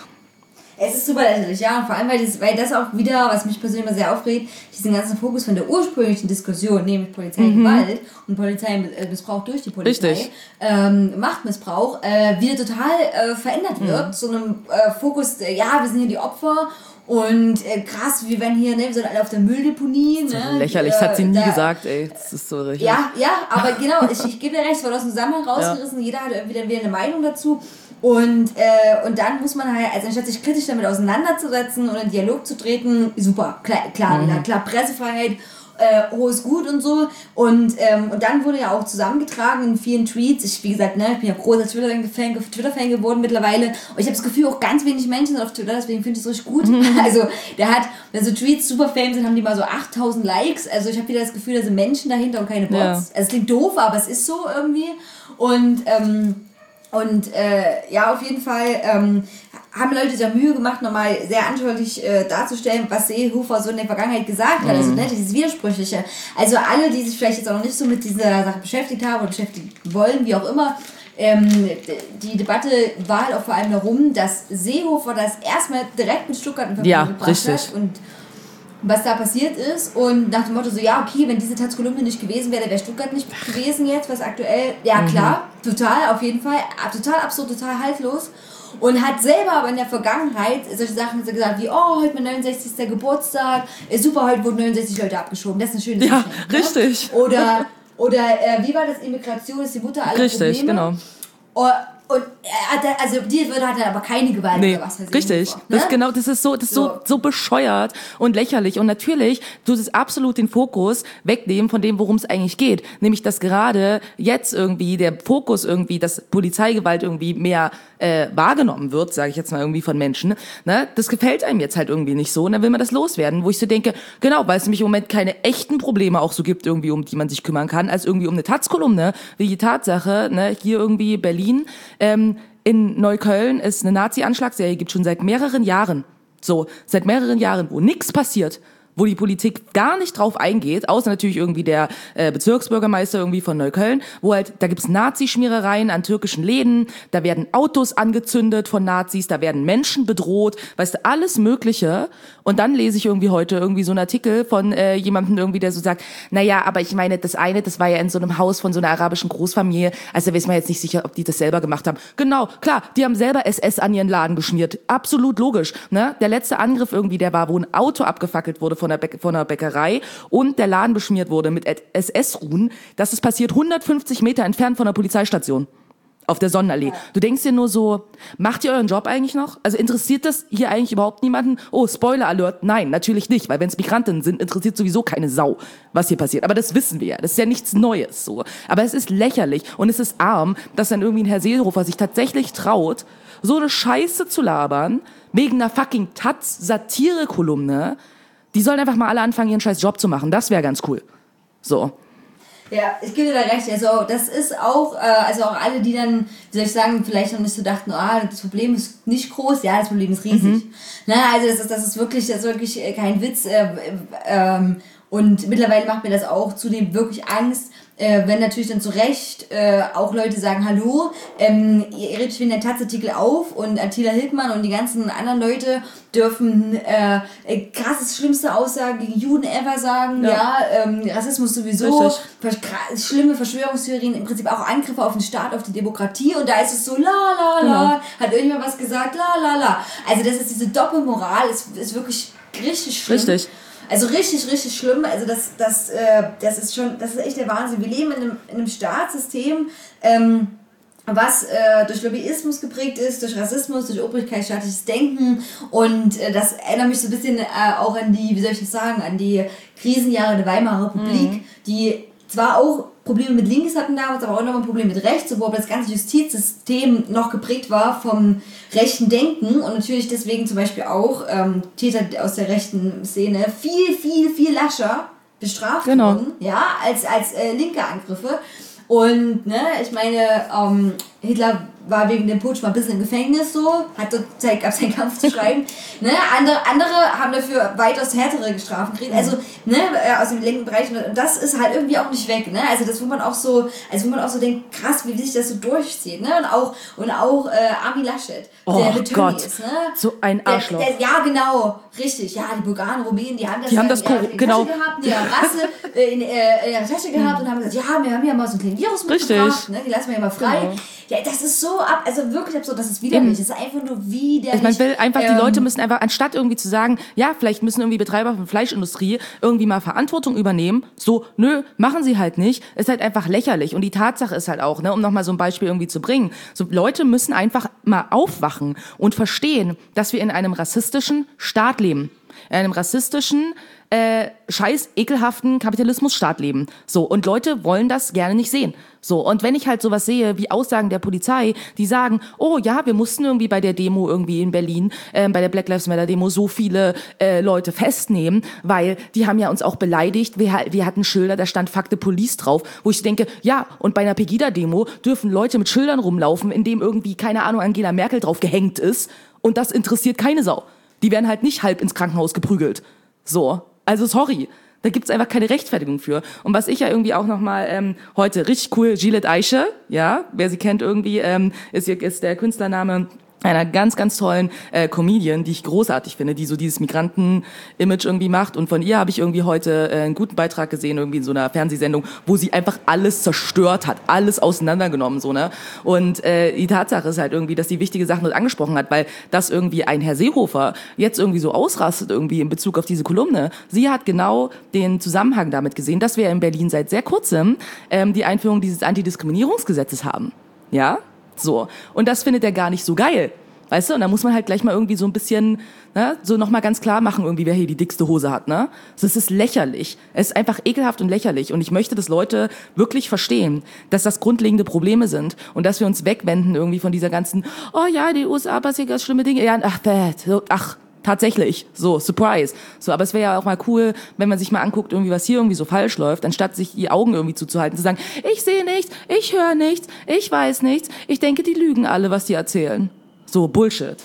Es ist super lächerlich, ja, und vor allem, weil das, weil das auch wieder, was mich persönlich immer sehr aufregt, diesen ganzen Fokus von der ursprünglichen Diskussion, nämlich Polizeigewalt mhm. und Polizeimissbrauch durch die Polizei, ähm, Machtmissbrauch, äh, wieder total äh, verändert wird, mhm. zu einem äh, Fokus, äh, ja, wir sind hier die Opfer und äh, krass, wir werden hier, ne, wir sind alle auf der Mülldeponie. Das ist ne, lächerlich, das hat sie nie da, gesagt, ey, das ist so richtig. Ja, ja, aber genau, ich, ich gebe dir recht, es wird aus dem Zusammenhang rausgerissen, ja. Jeder hat irgendwie dann wieder eine Meinung dazu. Und, äh, und dann muss man halt, also anstatt sich kritisch damit auseinanderzusetzen und in Dialog zu treten, super, klar, klar, mhm. wieder, klar, Pressefreiheit, äh, hohes Gut und so. Und, ähm, und dann wurde ja auch zusammengetragen in vielen Tweets. Ich, wie gesagt, ne, ich bin ja großer Twitter-Fan, Twitter-Fan geworden mittlerweile. Und ich habe das Gefühl, auch ganz wenig Menschen sind auf Twitter, deswegen finde ich es richtig gut. Mhm. Also, der hat, wenn so Tweets super fame sind, haben die mal so achttausend Likes. Also, ich habe wieder das Gefühl, da sind Menschen dahinter und keine Bots. Ja. Also, es klingt doof, aber es ist so irgendwie. Und, ähm, Und äh, ja, auf jeden Fall ähm, haben Leute sich ja Mühe gemacht, nochmal sehr anschaulich äh, darzustellen, was Seehofer so in der Vergangenheit gesagt hat. Mhm. Also ne, dieses Widersprüchliche. Also alle, die sich vielleicht jetzt auch noch nicht so mit dieser Sache beschäftigt haben oder beschäftigen wollen, wie auch immer, ähm, die Debatte war halt auch vor allem darum, dass Seehofer das erstmal direkt mit Stuttgart in Verbindung ja, gebracht richtig. hat. Und was da passiert ist und nach dem Motto so, ja, okay, wenn diese Taz-Kolumne nicht gewesen wäre, dann wäre Stuttgart nicht gewesen jetzt, was aktuell, ja klar, mhm. total, auf jeden Fall, total absurd, total haltlos. Und hat selber aber in der Vergangenheit solche Sachen gesagt wie, oh, heute mein neunundsechzigster Geburtstag, ist super, heute wurden neunundsechzig Leute abgeschoben, das ist eine schöne Ja, Sache, richtig. Ne? Oder, oder äh, wie war das, Immigration ist die Mutter aller richtig, Probleme. Genau. Oh, und er hat, also die würde hat dann aber keine Gewalt nee, oder was. Also richtig. vor, ne? Das genau, das ist so, das ist so. so so bescheuert und lächerlich. Und natürlich tut es absolut den Fokus wegnehmen von dem, worum es eigentlich geht, nämlich dass gerade jetzt irgendwie der Fokus irgendwie, dass Polizeigewalt irgendwie mehr äh, wahrgenommen wird, sage ich jetzt mal irgendwie von Menschen. Ne, das gefällt einem jetzt halt irgendwie nicht so. Und dann will man das loswerden, wo ich so denke, genau, weil es nämlich im Moment keine echten Probleme auch so gibt irgendwie, um die man sich kümmern kann, als irgendwie um eine Taz-Kolumne, wie die Tatsache, ne, hier irgendwie Berlin. Ähm, in Neukölln ist eine Nazi-Anschlagsserie, gibt schon seit mehreren Jahren. So, seit mehreren Jahren, wo nichts passiert, wo die Politik gar nicht drauf eingeht, außer natürlich irgendwie der äh, Bezirksbürgermeister irgendwie von Neukölln, wo halt, da gibt's Nazi-Schmierereien an türkischen Läden, da werden Autos angezündet von Nazis, da werden Menschen bedroht, weißt du, alles Mögliche. Und dann lese ich irgendwie heute irgendwie so einen Artikel von äh, jemandem irgendwie, der so sagt, naja, aber ich meine, das eine, das war ja in so einem Haus von so einer arabischen Großfamilie, also da weiß man jetzt nicht sicher, ob die das selber gemacht haben. Genau, klar, die haben selber S S an ihren Laden geschmiert, absolut logisch. Ne? Der letzte Angriff irgendwie, der war, wo ein Auto abgefackelt wurde von der, Bä- von der Bäckerei und der Laden beschmiert wurde mit S S-Ruhen, das ist passiert hundertfünfzig Meter entfernt von der Polizeistation. Auf der Sonnenallee. Du denkst dir nur so, macht ihr euren Job eigentlich noch? Also interessiert das hier eigentlich überhaupt niemanden? Oh, Spoiler Alert, nein, natürlich nicht, weil wenn es Migrantinnen sind, interessiert sowieso keine Sau, was hier passiert. Aber das wissen wir ja, das ist ja nichts Neues so. Aber es ist lächerlich und es ist arm, dass dann irgendwie ein Herr Seehofer sich tatsächlich traut, so eine Scheiße zu labern, wegen einer fucking Taz-Satire-Kolumne. Die sollen einfach mal alle anfangen, ihren scheiß Job zu machen. Das wäre ganz cool. So. Ja, ich gebe dir da recht. Also das ist auch, äh, also auch alle, die dann, wie soll ich sagen, vielleicht noch nicht so dachten, ah, das Problem ist nicht groß, ja, das Problem ist riesig. Mhm. Na, also das ist, das ist wirklich, das ist wirklich kein Witz. Äh, ähm, und mittlerweile macht mir das auch zudem wirklich Angst, äh, wenn natürlich dann zu Recht äh, auch Leute sagen, hallo, ähm, ihr redet wegen der Taz-Artikel auf und Attila Hildmann und die ganzen anderen Leute dürfen äh, krasses, schlimmste Aussagen gegen Juden ever sagen, ja, ja ähm, Rassismus sowieso, vers- schlimme Verschwörungstheorien, im Prinzip auch Angriffe auf den Staat, auf die Demokratie und da ist es so, la la la, genau. Hat irgendjemand was gesagt, la la la. Also das ist diese Doppelmoral, ist, ist wirklich richtig schlimm. Richtig. Also richtig, richtig schlimm. Also das, das, äh, das ist schon, das ist echt der Wahnsinn. Wir leben in einem, in einem Staatssystem, ähm, was äh, durch Lobbyismus geprägt ist, durch Rassismus, durch obrigkeitsstaatliches Denken und äh, das erinnert mich so ein bisschen äh, auch an die, wie soll ich das sagen, an die Krisenjahre der Weimarer Republik, mhm. die zwar auch Probleme mit links hatten damals, aber auch noch ein Problem mit rechts, wo das ganze Justizsystem noch geprägt war vom rechten Denken und natürlich deswegen zum Beispiel auch ähm, Täter aus der rechten Szene viel, viel, viel lascher bestraft genau. wurden, ja, als, als äh, linke Angriffe. Und, ne, ich meine, ähm, Hitler war wegen dem Putsch mal ein bisschen im Gefängnis so, hat dort Zeit gehabt, seinen Kampf zu schreiben. Ne, andere, andere haben dafür weitaus härtere Strafen gekriegt, also ne, aus dem linken Bereich. Und das ist halt irgendwie auch nicht weg. Ne? Also das, wo man auch so, also wo man auch so denkt, krass, wie sich das so durchzieht. Ne? Und auch, und auch äh, Armin Laschet, oh der mit Gott, ist. Ne? So ein Arschloch. Der, der, ja, genau, richtig. Ja, die Bulgaren, Rumänen, die haben das, die haben das in, in, in genau. Tasche gehabt, die haben Rasse äh, in, äh, in der Tasche gehabt und haben gesagt, ja, wir haben ja mal so einen kleinen Virus mitgebracht, ne? Die lassen wir ja mal frei. Genau. Ja, das ist so ab, also wirklich absurd, das ist widerlich. Das ist einfach nur widerlich. Man will einfach, ähm, die Leute müssen einfach, anstatt irgendwie zu sagen, ja, vielleicht müssen irgendwie Betreiber von Fleischindustrie irgendwie mal Verantwortung übernehmen, so, nö, machen sie halt nicht, ist halt einfach lächerlich. Und die Tatsache ist halt auch, ne, um nochmal so ein Beispiel irgendwie zu bringen, so Leute müssen einfach mal aufwachen und verstehen, dass wir in einem rassistischen Staat leben. In einem rassistischen, äh, scheiß ekelhaften Kapitalismusstaat leben. So, und Leute wollen das gerne nicht sehen. So, und wenn ich halt sowas sehe, wie Aussagen der Polizei, die sagen, oh ja, wir mussten irgendwie bei der Demo irgendwie in Berlin, äh, bei der Black Lives Matter Demo so viele äh, Leute festnehmen, weil die haben ja uns auch beleidigt, wir, wir hatten Schilder, da stand Fuck the Police drauf, wo ich denke, ja, und bei einer Pegida-Demo dürfen Leute mit Schildern rumlaufen, in dem irgendwie, keine Ahnung, Angela Merkel drauf gehängt ist, und das interessiert keine Sau. Die werden halt nicht halb ins Krankenhaus geprügelt. So, also sorry. Da gibt's einfach keine Rechtfertigung für. Und was ich ja irgendwie auch nochmal ähm, heute richtig cool, Gillette Eiche, ja, wer sie kennt irgendwie, ähm, ist, ist der Künstlername einer ganz, ganz tollen äh, Comedian, die ich großartig finde, die so dieses Migranten-Image irgendwie macht. Und von ihr habe ich irgendwie heute äh, einen guten Beitrag gesehen, irgendwie in so einer Fernsehsendung, wo sie einfach alles zerstört hat, alles auseinandergenommen, so, ne? Und äh, die Tatsache ist halt irgendwie, dass sie wichtige Sachen dort angesprochen hat, weil das irgendwie ein Herr Seehofer jetzt irgendwie so ausrastet irgendwie in Bezug auf diese Kolumne. Sie hat genau den Zusammenhang damit gesehen, dass wir in Berlin seit sehr kurzem ähm, die Einführung dieses Antidiskriminierungsgesetzes haben. Ja? So. Und das findet er gar nicht so geil. Weißt du? Und da muss man halt gleich mal irgendwie so ein bisschen, ne, so nochmal ganz klar machen, irgendwie, wer hier die dickste Hose hat, ne? Das ist lächerlich. Es ist einfach ekelhaft und lächerlich. Und ich möchte, dass Leute wirklich verstehen, dass das grundlegende Probleme sind und dass wir uns wegwenden irgendwie von dieser ganzen, oh ja, die U S A passieren ganz schlimme Dinge. Ja, ach, bad. Ach, tatsächlich. So, surprise. So, aber es wäre ja auch mal cool, wenn man sich mal anguckt, irgendwie, was hier irgendwie so falsch läuft, anstatt sich die Augen irgendwie zuzuhalten, zu sagen, ich sehe nichts, ich höre nichts, ich weiß nichts, ich denke, die lügen alle, was die erzählen. So, Bullshit.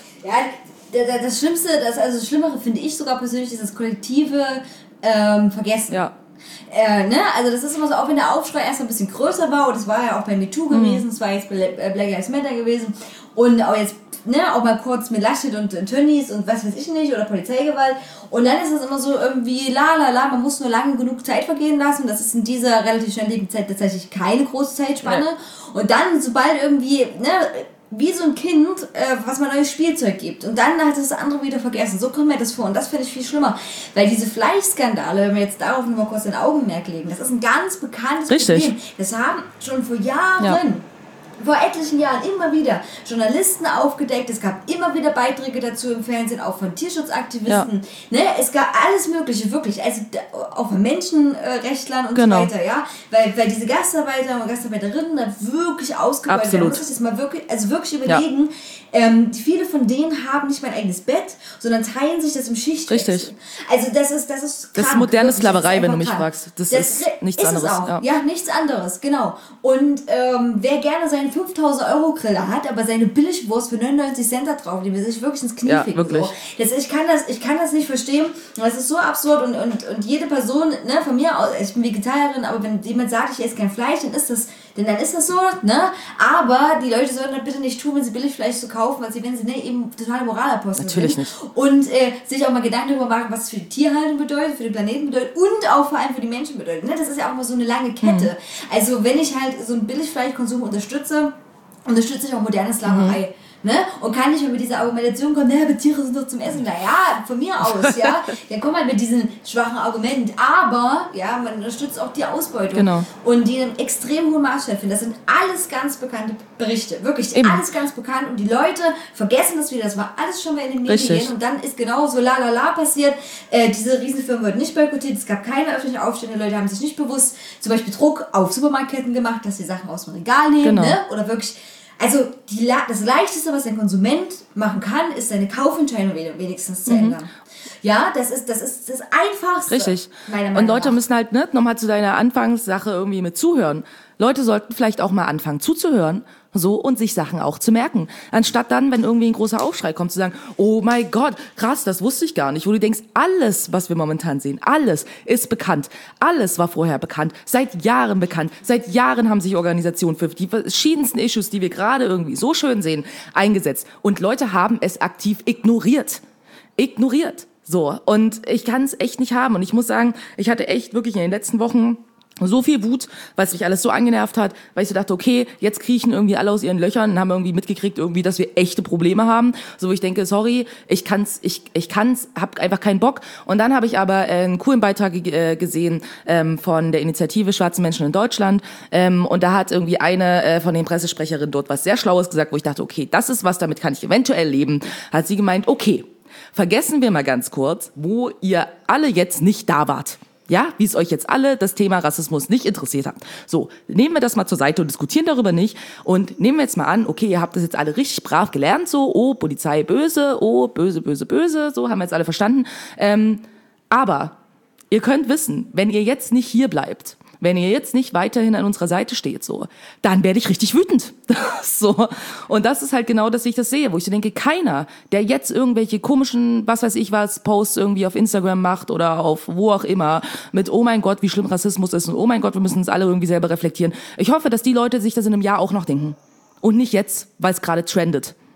Ja, das Schlimmste, das, also das Schlimmere finde ich sogar persönlich, ist das kollektive ähm, Vergessen. Ja. Äh, ne? Also das ist immer so, auch wenn der Aufschrei erst ein bisschen größer war, und das war ja auch bei MeToo gewesen, es mhm. war jetzt bei Black Lives Matter gewesen, und auch jetzt, ne, auch mal kurz mit Laschet und, und Tönnies und was weiß ich nicht, oder Polizeigewalt, und dann ist es immer so irgendwie la la la, man muss nur lange genug Zeit vergehen lassen, das ist in dieser relativ schnelllebigen Zeit tatsächlich keine große Zeitspanne, ja. Und dann, sobald irgendwie, ne, wie so ein Kind, äh, was man neues Spielzeug gibt. Und dann hat das andere wieder vergessen. So kommt mir das vor. Und das finde ich viel schlimmer. Weil diese Fleischskandale, wenn wir jetzt darauf nur mal kurz den Augenmerk legen, das ist ein ganz bekanntes Richtig. Problem. Das haben schon vor Jahren, ja. vor etlichen Jahren immer wieder Journalisten aufgedeckt. Es gab immer wieder Beiträge dazu im Fernsehen, auch von Tierschutzaktivisten. Ja. Ne? Es gab alles Mögliche, wirklich. Also auch von Menschenrechtlern und genau. so weiter. Ja? Weil, weil diese Gastarbeiter und Gastarbeiterinnen da wirklich ausgebeutet werden. Man muss sich das mal wirklich, also wirklich überlegen. Ja. Ähm, viele von denen haben nicht mal ein eigenes Bett, sondern teilen sich das im Schichtwechsel. Richtig. Also das ist das ist krank, das ist moderne Sklaverei, wenn du mich krank. fragst. Das, das ist nichts ist anderes. Es auch. Ja. ja, nichts anderes, genau. Und ähm, wer gerne seinen fünftausend Euro Griller hat, aber seine Billigwurst für neunundneunzig Cent da drauf, die will sich wirklich ins Knie ja, ficken. Wirklich. So. Das, ich, kann das, ich kann das nicht verstehen. Das ist so absurd und, und, und jede Person, ne, von mir aus, ich bin Vegetarierin, aber wenn jemand sagt, ich esse kein Fleisch, dann ist das, denn dann ist das so, ne? Aber die Leute sollten das bitte nicht tun, wenn sie Billigfleisch zu kaufen, weil sie, wenn sie ne, eben totale Moralapostel Natürlich sind. Nicht. Und äh, sich auch mal Gedanken darüber machen, was es für die Tierhaltung bedeutet, für den Planeten bedeutet und auch vor allem für die Menschen bedeutet. Ne? Das ist ja auch immer so eine lange Kette. Mhm. Also wenn ich halt so einen Billigfleischkonsum unterstütze, unterstütze ich auch moderne Sklaverei. Mhm. Ne? Und kann nicht mehr mit dieser Argumentation kommen, ne, aber Tiere sind doch zum Essen. Na ja, von mir aus, ja. Dann kommt halt mit diesem schwachen Argument. Aber, ja, man unterstützt auch die Ausbeutung. Genau. Und die in einem extrem hohen Maß stattfinden. Das sind alles ganz bekannte Berichte. Wirklich, Eben. alles ganz bekannt. Und die Leute vergessen das wieder. Das war alles schon mal in den Medien. Richtig. Und dann ist genau so la la la passiert. Äh, diese Riesenfirmen wurden nicht boykottiert. Es gab keine öffentlichen Aufstände. Die Leute haben sich nicht bewusst zum Beispiel Druck auf Supermarktketten gemacht, dass sie Sachen aus dem Regal nehmen. Genau. Ne? Oder wirklich... Also die, das Leichteste, was ein Konsument machen kann, ist seine Kaufentscheidung wenigstens zu ändern. Mhm. Ja, das ist das ist das Einfachste. Richtig. Und Leute nach. müssen halt, ne, nochmal zu deiner Anfangssache irgendwie mit zuhören. Leute sollten vielleicht auch mal anfangen zuzuhören, so, und sich Sachen auch zu merken. Anstatt dann, wenn irgendwie ein großer Aufschrei kommt, zu sagen, oh mein Gott, krass, das wusste ich gar nicht. Wo du denkst, alles, was wir momentan sehen, alles ist bekannt. Alles war vorher bekannt, seit Jahren bekannt. Seit Jahren haben sich Organisationen für die verschiedensten Issues, die wir gerade irgendwie so schön sehen, eingesetzt. Und Leute haben es aktiv ignoriert. Ignoriert. So, und ich kann es echt nicht haben. Und ich muss sagen, ich hatte echt wirklich in den letzten Wochen so viel Wut, weil es mich alles so angenervt hat, weil ich so dachte, okay, jetzt kriechen irgendwie alle aus ihren Löchern und haben irgendwie mitgekriegt, irgendwie, dass wir echte Probleme haben. So, wo ich denke, sorry, ich kann's, ich, ich kann's, hab einfach keinen Bock. Und dann habe ich aber äh, einen coolen Beitrag äh, gesehen ähm, von der Initiative Schwarze Menschen in Deutschland. Ähm, und da hat irgendwie eine äh, von den Pressesprecherinnen dort was sehr Schlaues gesagt, wo ich dachte, okay, das ist was, damit kann ich eventuell leben. Hat sie gemeint, okay, vergessen wir mal ganz kurz, wo ihr alle jetzt nicht da wart. Ja, wie es euch jetzt alle das Thema Rassismus nicht interessiert hat. So, nehmen wir das mal zur Seite und diskutieren darüber nicht. Und nehmen wir jetzt mal an, okay, ihr habt das jetzt alle richtig brav gelernt, so, oh, Polizei böse, oh, böse, böse, böse, so, haben wir jetzt alle verstanden. Ähm, aber ihr könnt wissen, wenn ihr jetzt nicht hier bleibt, wenn ihr jetzt nicht weiterhin an unserer Seite steht, so, dann werde ich richtig wütend. So. Und das ist halt genau, dass ich das sehe, wo ich so denke, keiner, der jetzt irgendwelche komischen, was weiß ich was, Posts irgendwie auf Instagram macht oder auf wo auch immer, mit oh mein Gott, wie schlimm Rassismus ist und oh mein Gott, wir müssen uns alle irgendwie selber reflektieren. Ich hoffe, dass die Leute sich das in einem Jahr auch noch denken. Und nicht jetzt, weil es gerade trendet.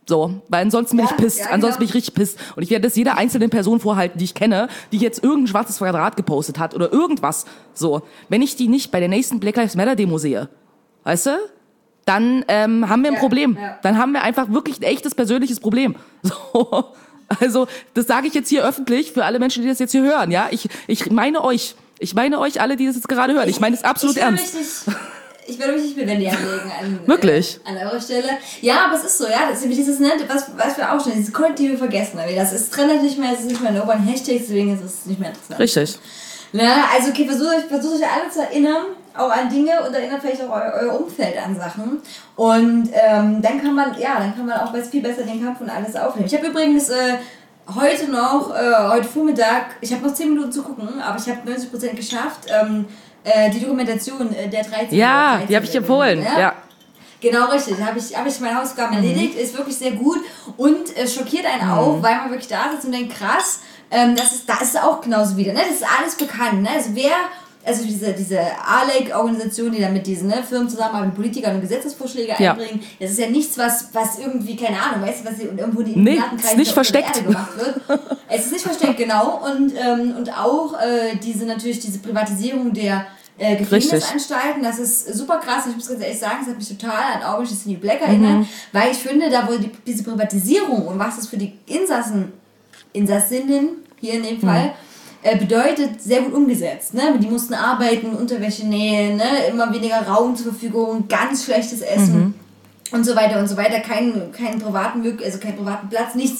So, weil ansonsten bin Ja, ich pisst. ja, ansonsten genau. bin ich richtig pisst. Und ich werde das jeder einzelnen Person vorhalten, die ich kenne, die jetzt irgendein schwarzes Quadrat gepostet hat oder irgendwas. So, wenn ich die nicht bei der nächsten Black Lives Matter Demo sehe, weißt du, dann ähm, haben wir ein Ja, Problem. ja. Dann haben wir einfach wirklich ein echtes persönliches Problem. So, also das sage ich jetzt hier öffentlich für alle Menschen, die das jetzt hier hören. Ja, ich ich meine euch. Ich meine euch alle, die das jetzt gerade hören. Ich meine es absolut ich würde ernst. mich nicht, ich würde mich nicht mit Wendy anlegen an, Wirklich? Äh, an eurer Stelle. Ja, aber es ist so, ja, das ist dieses, ne, was, was wir auch schon, dieses kollektive Vergessen. Das ist trennt nicht mehr, es ist nicht mehr in oberen Hashtags, deswegen ist es nicht mehr interessant. Richtig. Ne, also okay, versucht euch, versucht euch alle zu erinnern, auch an Dinge und erinnert vielleicht auch euer, euer Umfeld an Sachen. Und ähm, dann kann man, ja, dann kann man auch viel besser den Kampf und alles aufnehmen. Ich habe übrigens äh, heute noch, äh, heute Vormittag, ich habe noch zehn Minuten zu gucken, aber ich habe neunzig Prozent geschafft, ähm, äh, die Dokumentation äh, der dreizehn. Ja, dreizehn die habe ich empfohlen. Ja. ja. Genau, richtig. Da habe ich, hab ich meine Hausaufgaben erledigt, ist wirklich sehr gut und äh, schockiert einen auch, weil man wirklich da sitzt und denkt, krass, ähm, das ist, da ist es auch genauso wieder. Ne? Das ist alles bekannt. Ne? Also wer, also diese, diese A L E C-Organisation, die dann mit diesen ne, Firmen zusammenarbeiten, Politikern und Gesetzesvorschläge Ja. einbringen, das ist ja nichts, was, was irgendwie, keine Ahnung, weißt du, was irgendwo die Nee, Datenkreise ist nicht auf der versteckt. Erde gemacht wird. Es ist nicht versteckt, genau. Und, ähm, und auch äh, diese natürlich diese Privatisierung der äh, Gefängnisanstalten, das ist super krass. Ich muss ganz ehrlich sagen, das hat mich total an Orange is the New Black erinnert, mhm. weil ich finde, da wo die, diese Privatisierung und was das für die Insassen, Insassinnen hier in dem Fall, mhm. äh, bedeutet, sehr gut umgesetzt. Ne? Die mussten arbeiten, Unterwäsche nähen, ne? Immer weniger Raum zur Verfügung, ganz schlechtes Essen mhm. und so weiter und so weiter, keinen kein privaten, also keinen privaten Platz, nichts.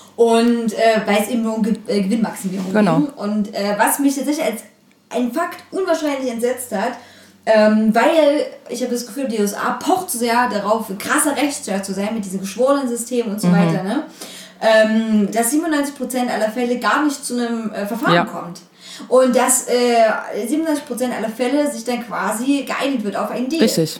Und äh, weil es eben nur um Ge äh, Gewinnmaximierung genau. ging. Und äh, was mich tatsächlich als ein Fakt unwahrscheinlich entsetzt hat, ähm, weil ich habe das Gefühl, die U S A pocht so sehr darauf, ein krasser Rechtsstaat zu sein mit diesem geschworenen System und so mhm. weiter, ne? ähm, dass siebenundneunzig Prozent aller Fälle gar nicht zu einem äh, Verfahren ja. kommt. Und dass äh, siebenundneunzig Prozent aller Fälle sich dann quasi geeinigt wird auf einen Deal. Richtig.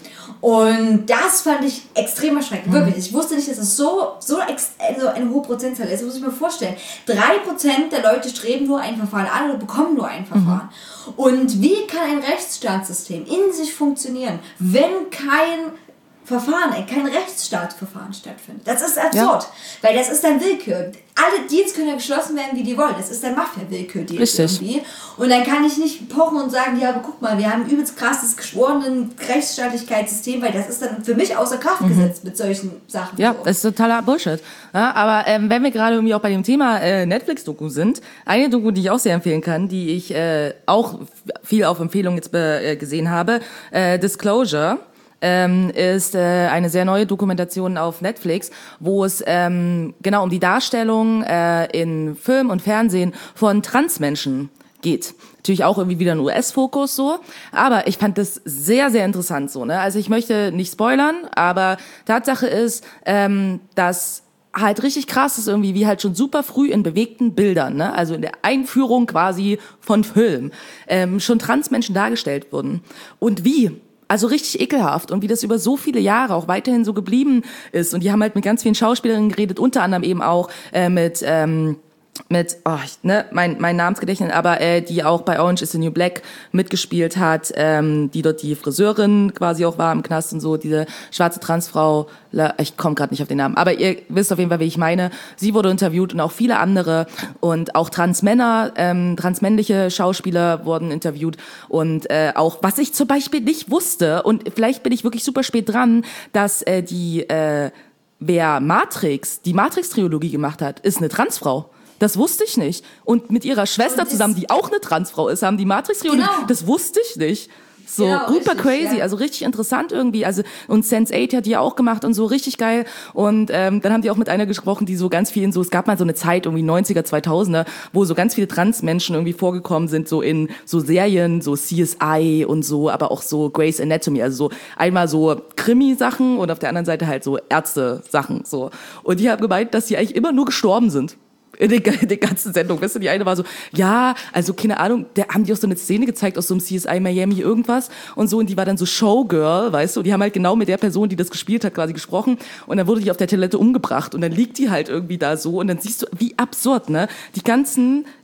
Und das fand ich extrem erschreckend, mhm. wirklich. Ich wusste nicht, dass es so, so, ex so eine hohe Prozentzahl ist. Das muss ich mir vorstellen. drei Prozent der Leute streben nur ein Verfahren an oder bekommen nur ein Verfahren. Mhm. Und wie kann ein Rechtsstaatssystem in sich funktionieren, wenn kein Verfahren, kein Rechtsstaatsverfahren stattfindet? Das ist absurd, ja. weil das ist dann Willkür. Alle Deals können ja geschlossen werden, wie die wollen. Das ist dann Mafia-Willkür-Deals irgendwie. Und dann kann ich nicht pochen und sagen, ja, aber guck mal, wir haben ein übelst krasses, geschworenen Rechtsstaatlichkeitssystem, weil das ist dann für mich außer Kraft mhm. gesetzt mit solchen Sachen. Ja, so. das ist totaler Bullshit. Ja, aber ähm, wenn wir gerade irgendwie auch bei dem Thema äh, Netflix-Doku sind, eine Doku, die ich auch sehr empfehlen kann, die ich äh, auch viel auf Empfehlung jetzt äh, gesehen habe, äh, Disclosure. Ähm, ist äh, eine sehr neue Dokumentation auf Netflix, wo es ähm, genau um die Darstellung äh, in Film und Fernsehen von Transmenschen geht. Natürlich auch irgendwie wieder ein U S-Fokus so, aber ich fand das sehr, sehr interessant so. Ne? Also ich möchte nicht spoilern, aber Tatsache ist, ähm, dass halt richtig krass ist irgendwie, wie halt schon super früh in bewegten Bildern, ne, also in der Einführung quasi von Film, ähm, schon Transmenschen dargestellt wurden. Und wie? Also richtig ekelhaft und wie das über so viele Jahre auch weiterhin so geblieben ist. Und die haben halt mit ganz vielen Schauspielerinnen geredet, unter anderem eben auch äh, mit ähm, mit oh, ich, ne mein mein Namensgedächtnis, aber äh, die auch bei Orange is the New Black mitgespielt hat, ähm, die dort die Friseurin quasi auch war im Knast und so, diese schwarze Transfrau, ich komme gerade nicht auf den Namen, aber ihr wisst auf jeden Fall, wie ich meine. Sie wurde interviewt und auch viele andere und auch Transmänner, ähm, transmännliche Schauspieler wurden interviewt und äh, auch, was ich zum Beispiel nicht wusste und vielleicht bin ich wirklich super spät dran, dass äh, die äh, wer Matrix, die Matrix-Trilogie gemacht hat, ist eine Transfrau. Das wusste ich nicht. Und mit ihrer Schwester zusammen, die auch eine Transfrau ist, haben die Matrix-Trilogie, genau. Das wusste ich nicht. So, genau, super richtig, crazy, ja. Also richtig interessant irgendwie. Also, und Sense eight hat die ja auch gemacht und so, richtig geil. Und ähm, dann haben die auch mit einer gesprochen, die so ganz viel in so, es gab mal so eine Zeit, irgendwie neunziger, zweitausender, wo so ganz viele Transmenschen irgendwie vorgekommen sind, so in so Serien, so C S I und so, aber auch so Grey's Anatomy, also so einmal so Krimi-Sachen und auf der anderen Seite halt so Ärzte-Sachen, so. Und die haben gemeint, dass die eigentlich immer nur gestorben sind. In den, in den ganzen Sendungen. Weißt du, die eine war so, ja, also keine Ahnung, da haben die auch so eine Szene gezeigt aus so einem C S I Miami irgendwas und so und die war dann so Showgirl, weißt du, und die haben halt genau mit der Person, die das gespielt hat, quasi gesprochen und dann wurde die auf der Toilette umgebracht und dann liegt die halt irgendwie da so und dann siehst du, wie absurd, ne? Die ganzen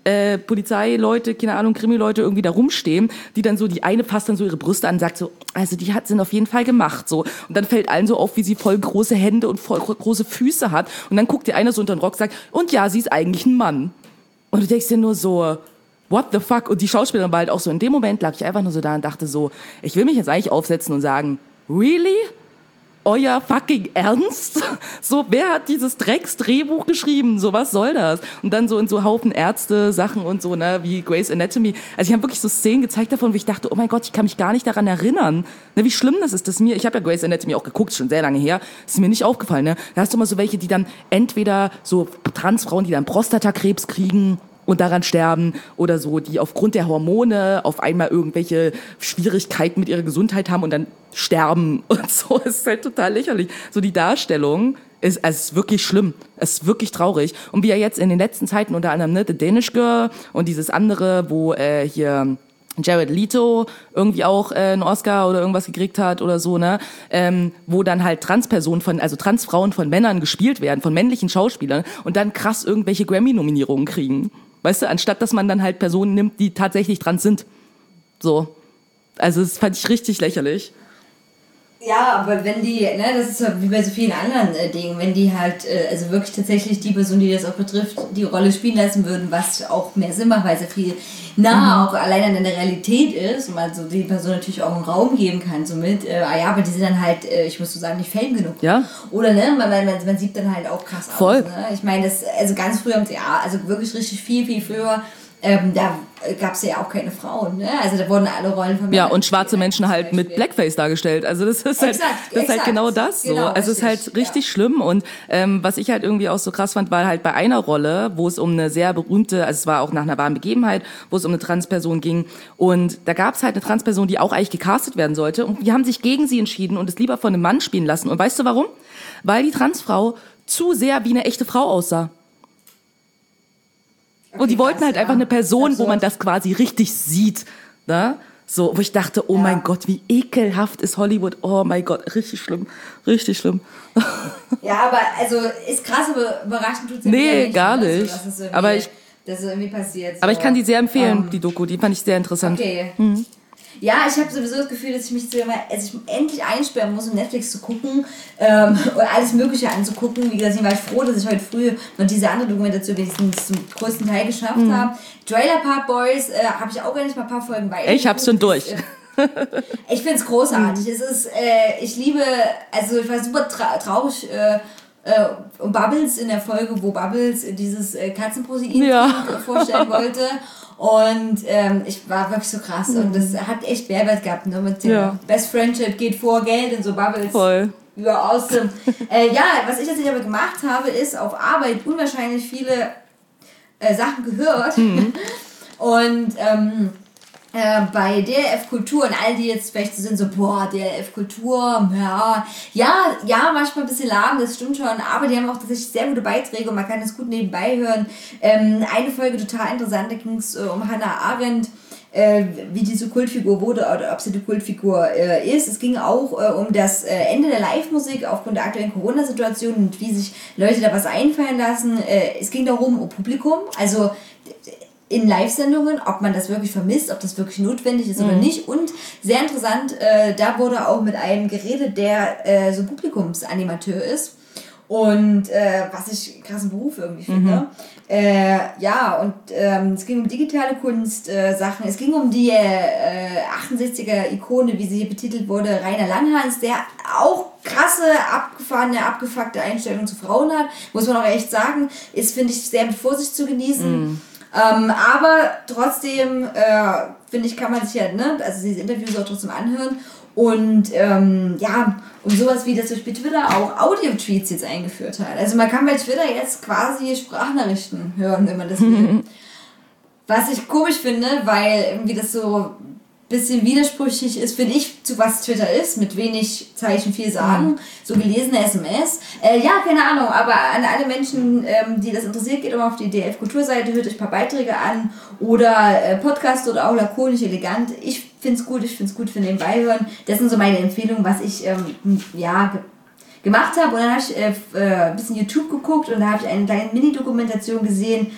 äh, Polizeileute, keine Ahnung, Krimileute irgendwie da rumstehen, die dann so, die eine fasst dann so ihre Brüste an und sagt so, also die hat, sind auf jeden Fall gemacht, so. Und dann fällt allen so auf, wie sie voll große Hände und voll große Füße hat. Und dann guckt die eine so unter den Rock und sagt, und ja, sie ist eigentlich ein Mann. Und du denkst dir nur so, what the fuck? Und die Schauspielerin war halt auch so, in dem Moment lag ich einfach nur so da und dachte so, ich will mich jetzt eigentlich aufsetzen und sagen, really? Euer fucking Ernst? So, wer hat dieses Drecksdrehbuch geschrieben? So, was soll das? Und dann so in so Haufen Ärzte-Sachen und so, ne, wie Grey's Anatomy. Also ich habe wirklich so Szenen gezeigt davon, wo ich dachte, oh mein Gott, ich kann mich gar nicht daran erinnern. Ne, wie schlimm das ist, dass mir, ich habe ja Grey's Anatomy auch geguckt, schon sehr lange her, das ist mir nicht aufgefallen, ne. Da hast du immer so welche, die dann entweder so Transfrauen, die dann Prostatakrebs kriegen und daran sterben oder so, die aufgrund der Hormone auf einmal irgendwelche Schwierigkeiten mit ihrer Gesundheit haben und dann sterben und so. Es ist halt total lächerlich. So die Darstellung ist, also es ist wirklich schlimm. Es ist wirklich traurig. Und wie ja jetzt in den letzten Zeiten unter anderem, ne, The Danish Girl und dieses andere, wo äh, hier Jared Leto irgendwie auch äh, einen Oscar oder irgendwas gekriegt hat oder so, ne, ähm, wo dann halt Transpersonen von, also Transfrauen von Männern gespielt werden, von männlichen Schauspielern und dann krass irgendwelche Grammy-Nominierungen kriegen. Weißt du, anstatt dass man dann halt Personen nimmt, die tatsächlich trans sind. So. Also das fand ich richtig lächerlich. Ja, aber wenn die, ne, das ist ja wie bei so vielen anderen äh, Dingen, wenn die halt, äh, also wirklich tatsächlich die Person, die das auch betrifft, die Rolle spielen lassen würden, was auch mehr Sinn macht, weil es ja viel nah mhm. auch allein an der Realität ist und man so die Person natürlich auch einen Raum geben kann, somit, äh, ah ja, aber die sind dann halt, äh, ich muss so sagen, nicht fame genug. Ja. Oder, ne, man, man, man sieht dann halt auch krass Voll. aus, ne? Ich meine, das, also ganz früher im Theater, also wirklich richtig viel, viel früher, Ähm, da gab es ja auch keine Frauen, ne? Also da wurden alle Rollen von Männern. Ja, und schwarze Menschen halt mit Blackface dargestellt. Also das ist halt, exakt, das ist halt exakt. genau das so. Genau, also es ist halt richtig ja. schlimm. Und ähm, was ich halt irgendwie auch so krass fand, war halt bei einer Rolle, wo es um eine sehr berühmte, also es war auch nach einer wahren Begebenheit, wo es um eine Transperson ging. Und da gab es halt eine Transperson, die auch eigentlich gecastet werden sollte. Und die haben sich gegen sie entschieden und es lieber von einem Mann spielen lassen. Und weißt du warum? Weil die Transfrau zu sehr wie eine echte Frau aussah. Okay, und die wollten krass, halt ja. einfach eine Person, wo man das quasi richtig sieht, ne? So, wo ich dachte, oh ja. mein Gott, wie ekelhaft ist Hollywood. Oh mein Gott, richtig schlimm, richtig schlimm. Ja, aber also ist krass, aber überraschend tut's ja nee, nicht. gar ne? nicht. Also, aber ich, das ist irgendwie passiert. So. Aber ich kann die sehr empfehlen, um, die Doku. Die fand ich sehr interessant. Okay. Mhm. Ja, ich habe sowieso das Gefühl, dass ich mich so immer, also ich endlich einsperren muss, um Netflix zu gucken ähm, und alles Mögliche anzugucken. Wie gesagt, ich war froh, dass ich heute früh noch diese andere Dokumentation wenigstens zum größten Teil geschafft mhm. habe. Trailer Park Boys äh, habe ich auch gar nicht mal ein paar Folgen weiter. Ich hab's schon durch. Ich find's großartig. Mhm. Es ist, äh, ich liebe, also ich war super tra- traurig. Äh, äh, und Bubbles in der Folge, wo Bubbles dieses äh, Katzenprotein ja. vorstellen wollte. Und ähm, ich war wirklich so krass mhm. und das hat echt Mehrwert gehabt, ne? Mit dem ja. Best Friendship geht vor Geld in so Bubbles. Voll. Über awesome. äh, ja, was ich tatsächlich aber gemacht habe, ist auf Arbeit unwahrscheinlich viele äh, Sachen gehört. Mhm. Und ähm, äh, bei D L F Kultur und all die jetzt vielleicht so sind so, boah, D L F Kultur, ja, ja, ja, manchmal ein bisschen lahm, das stimmt schon, aber die haben auch tatsächlich sehr gute Beiträge und man kann das gut nebenbei hören. Ähm, eine Folge total interessant, da ging es äh, um Hannah Arendt, äh, wie diese Kultfigur wurde oder ob sie die Kultfigur äh, ist. Es ging auch äh, um das äh, Ende der Live-Musik aufgrund der aktuellen Corona-Situation und wie sich Leute da was einfallen lassen. Äh, es ging darum, um Publikum, also in Live-Sendungen, ob man das wirklich vermisst, ob das wirklich notwendig ist mhm. oder nicht. Und sehr interessant, äh, da wurde auch mit einem geredet, der äh, so Publikumsanimateur ist. Und äh, was ich einen krassen Beruf irgendwie finde. Mhm. Äh, ja, und ähm, es ging um digitale Kunst, äh, Sachen. Es ging um die äh, achtundsechziger-Ikone, wie sie hier betitelt wurde, Rainer Langhans, der auch krasse, abgefahrene, abgefuckte Einstellungen zu Frauen hat. Muss man auch echt sagen. Ist, finde ich, sehr mit Vorsicht zu genießen. Mhm. Ähm, aber trotzdem, äh, finde ich, kann man sich ja, ne, also diese Interviews auch trotzdem anhören. Und ähm, ja, um sowas wie das zum Beispiel Twitter auch Audio-Tweets jetzt eingeführt hat. Also man kann bei Twitter jetzt quasi Sprachnachrichten hören, wenn man das will. Was ich komisch finde, weil irgendwie das so bisschen widersprüchlich ist, finde ich, zu was Twitter ist, mit wenig Zeichen viel sagen, mhm. so gelesene S M S. Äh, ja, keine Ahnung, aber an alle Menschen, ähm, die das interessiert, geht immer auf die D L F-Kulturseite, hört euch ein paar Beiträge an oder äh, Podcast oder auch lakonisch elegant. Ich finde es gut, ich finde es gut für nebenbei hören. Das sind so meine Empfehlungen, was ich ähm, ja, ge- gemacht habe. Und dann habe ich äh, äh, ein bisschen YouTube geguckt und da habe ich eine kleine Mini-Dokumentation gesehen.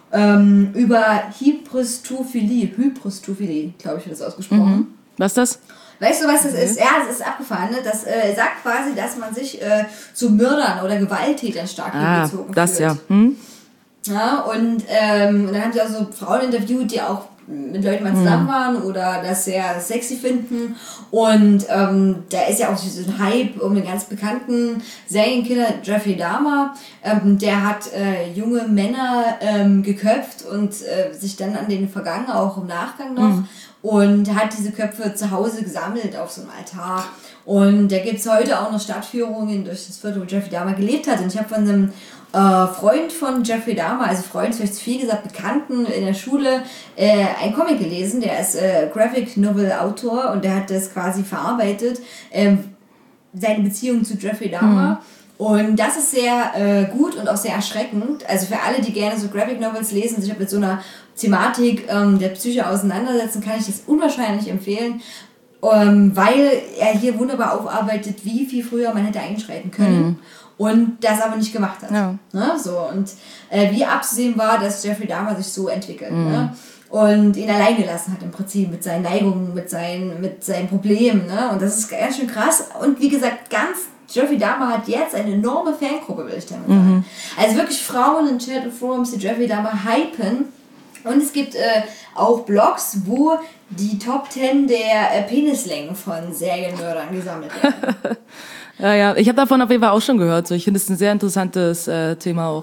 ähm, über Hybristophilie. Hybristophilie, glaube ich, wird das ausgesprochen. Mhm. Was ist das? Weißt du, was das ist? Ja, es ist abgefahren. Ne? Das äh, sagt quasi, dass man sich äh, zu Mördern oder Gewalttätern stark ah, hingezogen das fühlt. ja. Hm? Ja, und, ähm, und dann haben sie auch so Frauen interviewt, die auch mit Leuten mal zusammen waren oder das sehr sexy finden. Und ähm, da ist ja auch so ein Hype um den ganz bekannten Serienkiller Jeffrey Dahmer. Ähm, der hat äh, junge Männer ähm, geköpft und äh, sich dann an denen vergangen, auch im Nachgang noch. Mhm. Und hat diese Köpfe zu Hause gesammelt auf so einem Altar. Und da gibt es heute auch noch Stadtführungen durch das Viertel, wo Jeffrey Dahmer gelebt hat. Und ich habe von einem äh, Freund von Jeffrey Dahmer, also Freund, vielleicht zu viel gesagt, Bekannten in der Schule, äh, ein Comic gelesen. Der ist äh, Graphic Novel Autor und der hat das quasi verarbeitet, äh, seine Beziehung zu Jeffrey Dahmer. Mhm. Und das ist sehr äh, gut und auch sehr erschreckend. Also für alle, die gerne so Graphic Novels lesen, sich mit so einer Thematik ähm, der Psyche auseinandersetzen, kann ich das unwahrscheinlich empfehlen, ähm, weil er hier wunderbar aufarbeitet, wie viel früher man hätte einschreiten können mhm. und das aber nicht gemacht hat. Ja. Ne? So, und äh, wie abzusehen war, dass Jeffrey Dahmer sich so entwickelt. Mhm. Ne? Und ihn allein gelassen hat im Prinzip mit seinen Neigungen, mit seinen, mit seinen Problemen. Ne? Und das ist ganz schön krass. Und wie gesagt, ganz Jeffrey Dahmer hat jetzt eine enorme Fangruppe, will ich damit sagen. Mhm. Also wirklich Frauen in Chat und Forums, die Jeffrey Dahmer hypen. Und es gibt äh, auch Blogs, wo die Top zehn der äh, Penislängen von Serienmördern gesammelt werden. ja, ja, ich habe davon auf jeden Fall auch schon gehört. So, ich finde es ein sehr interessantes äh, Thema auch.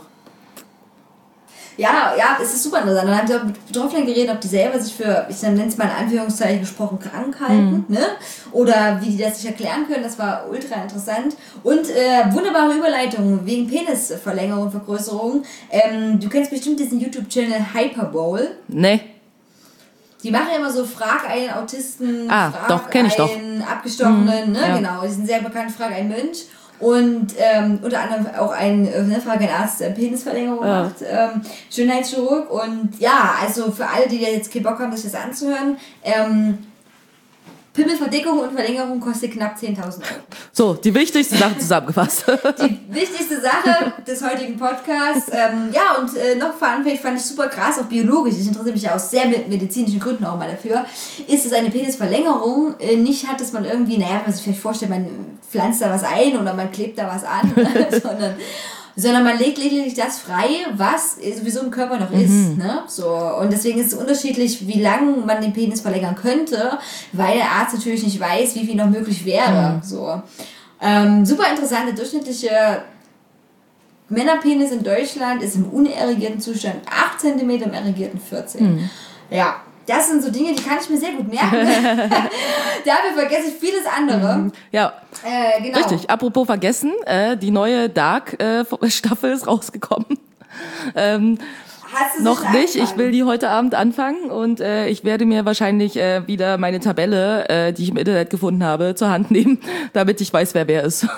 Ja, ja, es ist super interessant. Dann haben sie auch mit Betroffenen geredet, ob die selber sich für, ich nenne es mal in Anführungszeichen gesprochen, krank halten, mhm. ne? Oder wie die das sich erklären können. Das war ultra interessant. Und äh, wunderbare Überleitung wegen Penisverlängerung und Vergrößerung. Ähm, du kennst bestimmt diesen YouTube-Channel Hyperbowl. Nee. Die machen ja immer so Frag einen Autisten, ah, Frag doch, kenn ich einen doch. Abgestochenen, mhm, ne? Ja. Genau, die sind sehr bekannt, Frag einen Mönch. Und ähm, unter anderem auch ein ne, Frage ein Arzt, der Penisverlängerung ja. macht, ähm, Schönheitschirurg. Und ja, also für alle, die jetzt keinen Bock haben, sich das anzuhören, ähm, Pimmelverdickung und Verlängerung kostet knapp zehntausend Euro. So, die wichtigste Sache zusammengefasst. Die wichtigste Sache des heutigen Podcasts. Ähm, ja, und äh, noch Fun Fact fand ich super krass, auch biologisch. Ich interessiere mich ja aus sehr medizinischen Gründen auch mal dafür. Ist es eine Penisverlängerung äh, nicht hat, dass man irgendwie, naja, man sich vielleicht vorstellt, man pflanzt da was ein oder man klebt da was an, sondern... sondern man legt lediglich das frei, was sowieso im Körper noch ist. Mhm. Ne? So. Und deswegen ist es unterschiedlich, wie lange man den Penis verlängern könnte, weil der Arzt natürlich nicht weiß, wie viel noch möglich wäre. Mhm. So. Ähm, super interessante, durchschnittliche Männerpenis in Deutschland ist im unerregierten Zustand acht Zentimeter, im erregierten vierzehn. Mhm. Ja. Das sind so Dinge, die kann ich mir sehr gut merken. Dafür vergesse ich vieles andere. Ja, äh, genau. Richtig. Apropos vergessen, äh, die neue Dark-Staffel äh, ist rausgekommen. ähm, Hast du noch nicht. anfangen? Ich will die heute Abend anfangen und äh, ich werde mir wahrscheinlich äh, wieder meine Tabelle, äh, die ich im Internet gefunden habe, zur Hand nehmen, damit ich weiß, wer wer ist.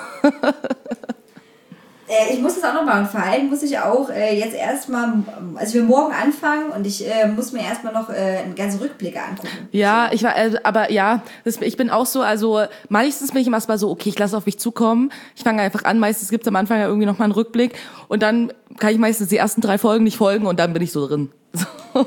Ich muss das auch noch machen. Vor allem muss ich auch äh, jetzt erstmal, also ich will morgen anfangen und ich äh, muss mir erstmal noch äh, einen ganzen Rückblicke angucken. Ja, ich war, äh, aber ja, das, ich bin auch so, also meistens bin ich immer so, okay, ich lasse auf mich zukommen. Ich fange einfach an, meistens gibt's am Anfang ja irgendwie noch mal einen Rückblick und dann kann ich meistens die ersten drei Folgen nicht folgen und dann bin ich so drin. So.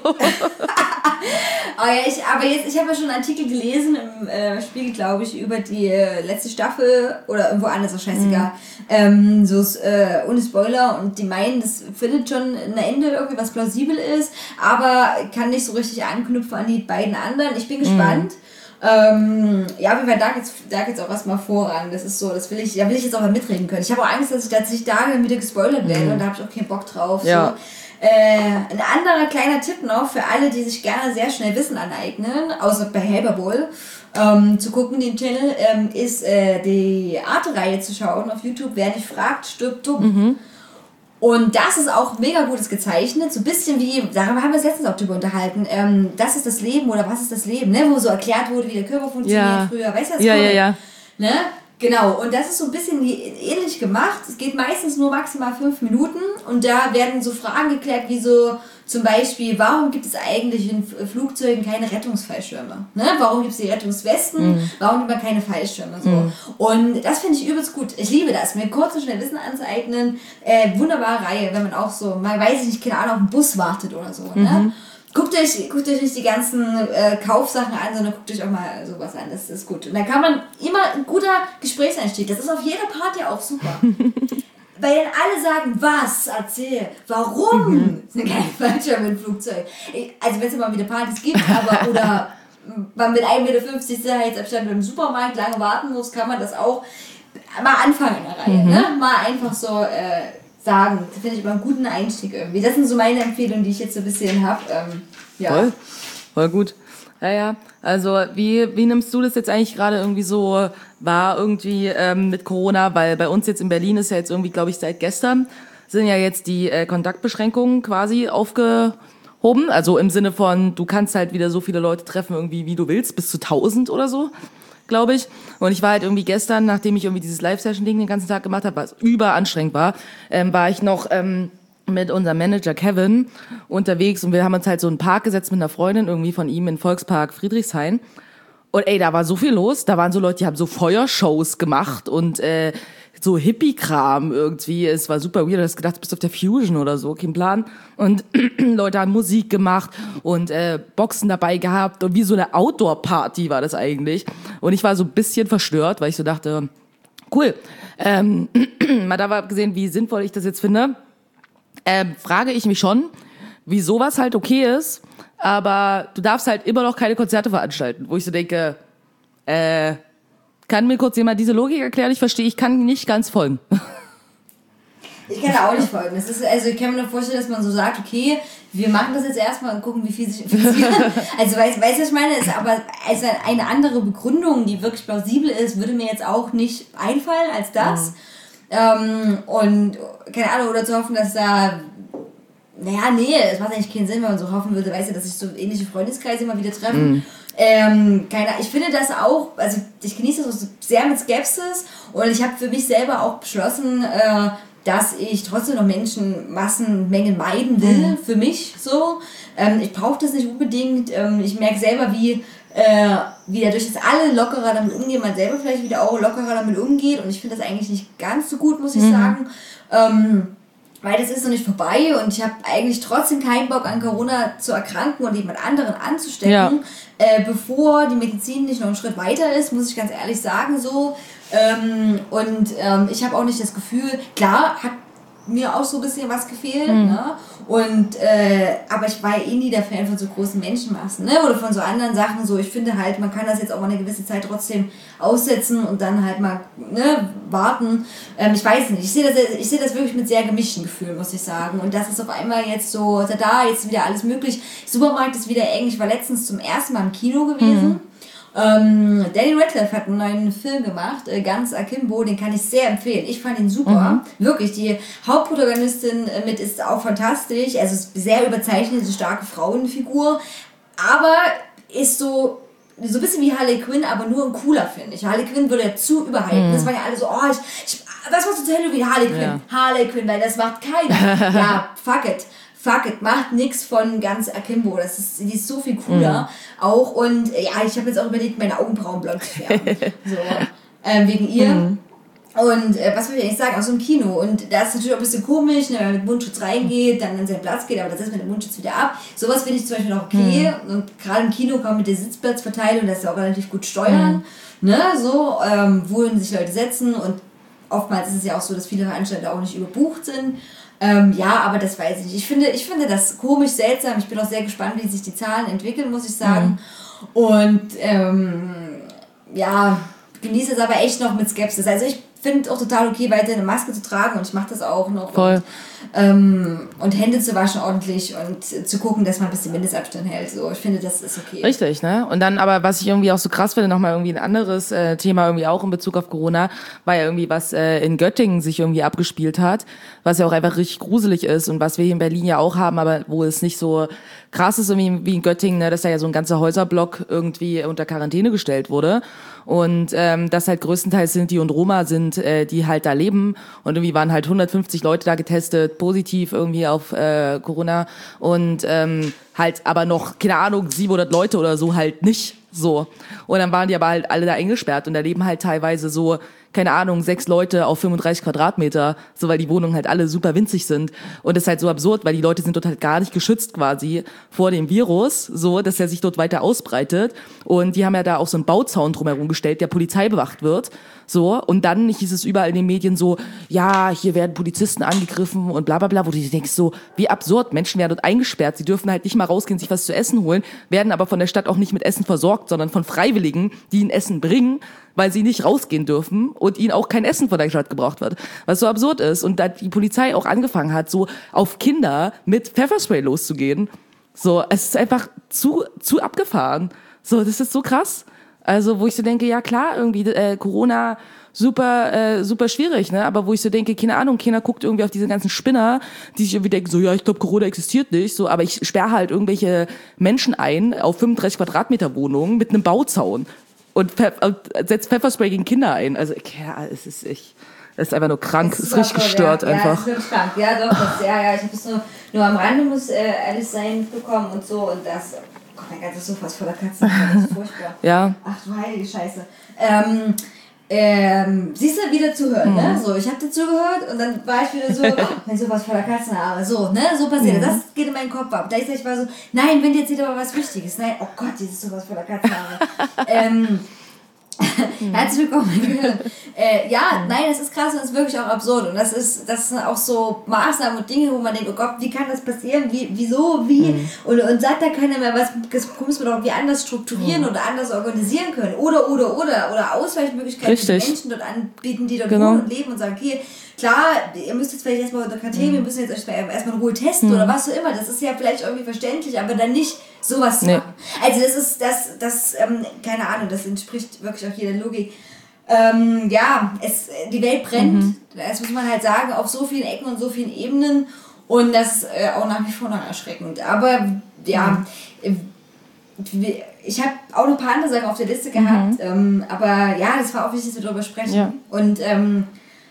Oh ja, ich, aber jetzt, ich habe ja schon einen Artikel gelesen im äh, Spiegel, glaube ich, über die äh, letzte Staffel oder irgendwo anders, auch scheißegal. Mhm. Ähm, so äh, ohne Spoiler und die meinen, das findet schon ein Ende irgendwie, was plausibel ist, aber kann nicht so richtig anknüpfen an die beiden anderen. Ich bin gespannt. Mhm. Ähm, ja, auf jeden Fall, da geht's, da geht's auch erstmal voran. Das ist so, das will ich, da will ich jetzt auch mal mitreden können. Ich habe auch Angst, dass ich tatsächlich da dann wieder gespoilert werde mhm. und da habe ich auch keinen Bock drauf. Ja. So. Äh, ein anderer kleiner Tipp noch für alle, die sich gerne sehr schnell Wissen aneignen, außer bei Hyperbowl, ähm, zu gucken, den Channel, ähm, ist äh, die Arte-Reihe zu schauen auf YouTube. Wer nicht fragt, stirbt dumm. Mhm. Und das ist auch mega gutes gezeichnet, so ein bisschen wie, darüber haben wir uns letztens auch drüber unterhalten, ähm, das ist das Leben oder was ist das Leben, ne? Wo so erklärt wurde, wie der Körper funktioniert ja. früher, weißt du das? Ja, cool? ja, ja. Ne? Genau, und das ist so ein bisschen ähnlich gemacht. Es geht meistens nur maximal fünf Minuten und da werden so Fragen geklärt, wie so zum Beispiel, warum gibt es eigentlich in Flugzeugen keine Rettungsfallschirme? Ne? Warum gibt es die Rettungswesten? Mhm. Warum gibt man keine Fallschirme? So. Mhm. Und das finde ich übelst gut. Ich liebe das, mir kurz und schnell Wissen anzueignen. Äh, wunderbare Reihe, wenn man auch so, man weiß ich nicht, keine Ahnung, auf den Bus wartet oder so. Mhm. Ne? Guckt euch, guckt euch nicht die ganzen äh, Kaufsachen an, sondern guckt euch auch mal sowas an. Das ist gut. Und dann kann man immer ein guter Gesprächseinstieg. Das ist auf jeder Party auch super. Weil dann alle sagen, was, erzähl, warum mhm. sind keine Fallschirme im Flugzeug? Also wenn es immer wieder Partys gibt, aber oder man mit ein Meter fünfzig Sicherheitsabstand im Supermarkt lange warten muss, kann man das auch mal anfangen in der Reihe. Mhm. Ne? Mal einfach so äh, sagen. Das finde ich immer einen guten Einstieg irgendwie. Das sind so meine Empfehlungen, die ich jetzt so ein bisschen habe. Ähm, ja. Voll, voll gut. Ja, ja. Also wie, wie nimmst du das jetzt eigentlich gerade irgendwie so wahr irgendwie ähm, mit Corona? Weil bei uns jetzt in Berlin ist ja jetzt irgendwie, glaube ich, seit gestern sind ja jetzt die äh, Kontaktbeschränkungen quasi aufgehoben. Also im Sinne von, du kannst halt wieder so viele Leute treffen, irgendwie wie du willst, bis zu tausend oder so, glaube ich. Und ich war halt irgendwie gestern, nachdem ich irgendwie dieses Live-Session-Ding den ganzen Tag gemacht habe, was überanstrengend war, ähm, war ich noch ähm, mit unserem Manager Kevin unterwegs und wir haben uns halt so in einen Park gesetzt mit einer Freundin irgendwie von ihm in Volkspark Friedrichshain. Und ey, da war so viel los. Da waren so Leute, die haben so Feuershows gemacht und äh, so Hippie-Kram irgendwie. Es war super weird. Du hast gedacht, du bist auf der Fusion oder so, kein Plan. Und Leute haben Musik gemacht und äh, Boxen dabei gehabt. Und wie so eine Outdoor-Party war das eigentlich. Und ich war so ein bisschen verstört, weil ich so dachte, cool. Ähm, mal da war gesehen, wie sinnvoll ich das jetzt finde. Ähm, frage ich mich schon, wie sowas halt okay ist, aber du darfst halt immer noch keine Konzerte veranstalten, wo ich so denke, äh, kann mir kurz jemand diese Logik erklären? Ich verstehe, ich kann nicht ganz folgen. Ich kann da auch nicht folgen. Das ist, also ich kann mir nur vorstellen, dass man so sagt, okay, wir machen das jetzt erstmal und gucken, wie viel sich infizieren. Also weißt du, was ich meine? Ist aber also eine andere Begründung, die wirklich plausibel ist, würde mir jetzt auch nicht einfallen als das. Mhm. Ähm, und keine Ahnung, oder zu hoffen, dass da, naja, nee, es macht eigentlich keinen Sinn, wenn man so hoffen würde, weißt du, dass sich so ähnliche Freundeskreise immer wieder treffen. Mm. Ähm, keine, ich finde das auch, also ich genieße das sehr mit Skepsis und ich habe für mich selber auch beschlossen, äh, dass ich trotzdem noch Menschen, Massenmengen meiden will, mm. für mich so. Ähm, ich brauche das nicht unbedingt. Ähm, ich merke selber, wie Äh, wie dadurch, dass alle lockerer damit umgehen, man selber vielleicht wieder auch lockerer damit umgeht und ich finde das eigentlich nicht ganz so gut, muss ich mhm. sagen, ähm, weil das ist noch nicht vorbei und ich habe eigentlich trotzdem keinen Bock an Corona zu erkranken und jemand anderen anzustecken, ja. äh, bevor die Medizin nicht noch einen Schritt weiter ist, muss ich ganz ehrlich sagen so. Ähm, und ähm, ich habe auch nicht das Gefühl, klar hat mir auch so ein bisschen was gefehlt, mhm. ne? Und, äh, aber ich war eh nie der Fan von so großen Menschenmassen, ne? Oder von so anderen Sachen, so, ich finde halt, man kann das jetzt auch mal eine gewisse Zeit trotzdem aussetzen und dann halt mal, ne, warten. Ähm, ich weiß nicht, ich sehe das, ich sehe das wirklich mit sehr gemischten Gefühlen, muss ich sagen. Und das ist auf einmal jetzt so, da, jetzt ist wieder alles möglich. Supermarkt ist wieder eng, ich war letztens zum ersten Mal im Kino gewesen. Mhm. Ähm, Danny Radcliffe hat einen neuen Film gemacht, äh, Ganz Akimbo, den kann ich sehr empfehlen. Ich fand ihn super, mhm. wirklich. Die Hauptprotagonistin äh, mit ist auch fantastisch, also ist sehr überzeichnete, starke Frauenfigur, aber ist so so ein bisschen wie Harley Quinn, aber nur ein cooler, finde ich. Harley Quinn würde ja zu überhypen. Mhm. Das waren ja alle so, oh, ich, ich was machst du zu Halloween? Harley Quinn. Ja. Harley Quinn, weil das macht keiner. Ja, fuck it. Fuck it, macht nix von Ganz Akimbo. Das ist, die ist so viel cooler. Mhm. Auch und ja, ich habe jetzt auch überlegt, meine Augenbrauen blond zu färben. So, ähm, wegen ihr. Mhm. Und äh, was will ich eigentlich sagen? Aus so einem Kino. Und da ist natürlich auch ein bisschen komisch, ne, wenn man mit Mundschutz reingeht, dann an seinen Platz geht, aber das setzt man den Mundschutz wieder ab. Sowas finde ich zum Beispiel noch okay. Mhm. Und gerade im Kino kann man mit der Sitzplatzverteilung das auch relativ gut steuern. Mhm. Ne, so, ähm, wohin sich Leute setzen. Und oftmals ist es ja auch so, dass viele Veranstalter auch nicht überbucht sind. Ähm, ja, aber das weiß ich nicht. Ich finde, ich finde das komisch, seltsam. Ich bin auch sehr gespannt, wie sich die Zahlen entwickeln, muss ich sagen. Mhm. Und ähm, ja, genieße es aber echt noch mit Skepsis. Also ich finde auch total okay, weiter eine Maske zu tragen und ich mache das auch noch. Voll. Und, ähm, und Hände zu waschen ordentlich und zu gucken, dass man ein bisschen Mindestabstand hält. So, ich finde, das ist okay. Richtig, ne? Und dann aber, was ich irgendwie auch so krass finde, nochmal irgendwie ein anderes äh, Thema irgendwie auch in Bezug auf Corona, war ja irgendwie, was äh, in Göttingen sich irgendwie abgespielt hat, was ja auch einfach richtig gruselig ist und was wir hier in Berlin ja auch haben, aber wo es nicht so krass ist irgendwie wie in Göttingen, ne, dass da ja so ein ganzer Häuserblock irgendwie unter Quarantäne gestellt wurde. Und ähm, das halt größtenteils Sinti und Roma sind, äh, die halt da leben. Und irgendwie waren halt hundertfünfzig Leute da getestet, positiv irgendwie auf äh, Corona. Und ähm, halt aber noch, keine Ahnung, siebenhundert Leute oder so halt nicht so. Und dann waren die aber halt alle da eingesperrt. Und da leben halt teilweise so, keine Ahnung, sechs Leute auf fünfunddreißig Quadratmeter, so weil die Wohnungen halt alle super winzig sind. Und das ist halt so absurd, weil die Leute sind dort halt gar nicht geschützt quasi vor dem Virus, so, dass er sich dort weiter ausbreitet. Und die haben ja da auch so einen Bauzaun drumherum gestellt, der Polizei bewacht wird. So, und dann hieß es überall in den Medien so, ja, hier werden Polizisten angegriffen und bla bla bla, wo du dir denkst so, wie absurd, Menschen werden dort eingesperrt, sie dürfen halt nicht mal rausgehen, sich was zu essen holen, werden aber von der Stadt auch nicht mit Essen versorgt, sondern von Freiwilligen, die ihnen Essen bringen, weil sie nicht rausgehen dürfen und ihnen auch kein Essen von der Stadt gebraucht wird. Was so absurd ist. Und da die Polizei auch angefangen hat, so auf Kinder mit Pfefferspray loszugehen. So, es ist einfach zu, zu abgefahren. So, das ist so krass. Also, wo ich so denke, ja klar, irgendwie, äh, Corona, super, äh, super schwierig, ne? Aber wo ich so denke, keine Ahnung, keiner guckt irgendwie auf diese ganzen Spinner, die sich irgendwie denken, so, ja, ich glaube, Corona existiert nicht, so, aber ich sperre halt irgendwelche Menschen ein auf fünfunddreißig Quadratmeter Wohnungen mit einem Bauzaun. Und, Pfe- und setzt Pfefferspray gegen Kinder ein. Also, ja, es ist, ich, es ist einfach nur krank, es ist richtig gestört ja. einfach. Ja, es ist wirklich krank. Ja, doch, das, ja, ja, ich habe es nur, nur am Rande, muss äh, ehrlich sein, mitbekommen und so und das, oh mein Gott, das Sofa ist voller Katzen, das ist furchtbar. Ja. Ach du heilige Scheiße. Ähm, ähm, siehst du, wieder zuhören, mhm. ne? So, ich habe dir zugehört und dann war ich wieder so, oh, wenn sowas voller Katzenhaare, so, ne? So passiert. Mhm. Das geht in meinen Kopf ab. Gleichzeitig war so, nein, wenn jetzt wieder was Wichtiges, nein, oh Gott, dieses sowas voller Katzenhaare. ähm, Mhm. Herzlich willkommen, mein Gehirn. Äh, ja, mhm. nein, das ist krass und das ist wirklich auch absurd. Und das ist, das sind auch so Maßnahmen und Dinge, wo man denkt, oh Gott, wie kann das passieren? Wie, wieso, wie? Mhm. Und, und sagt da keiner mehr, was muss man doch irgendwie anders strukturieren mhm. oder anders organisieren können. Oder, oder, oder. Oder Ausweichmöglichkeiten für Menschen dort anbieten, die dort genau. wohnen und leben und sagen, okay, klar, ihr müsst jetzt vielleicht erstmal unter Quarantäne, mhm. wir müssen jetzt erstmal in Ruhe testen mhm. oder was auch immer. Das ist ja vielleicht irgendwie verständlich, aber dann nicht sowas zu nee. machen. Also das ist, das, das, ähm, keine Ahnung, das entspricht wirklich auch jeder Logik. Ähm, ja, es, die Welt brennt, mhm. das muss man halt sagen, auf so vielen Ecken und so vielen Ebenen und das ist äh, auch nach wie vor noch erschreckend. Aber ja, mhm. ich habe auch noch ein paar andere Sachen auf der Liste gehabt, mhm. ähm, aber ja, das war auch wichtig, dass wir darüber sprechen. Ja. Und ähm,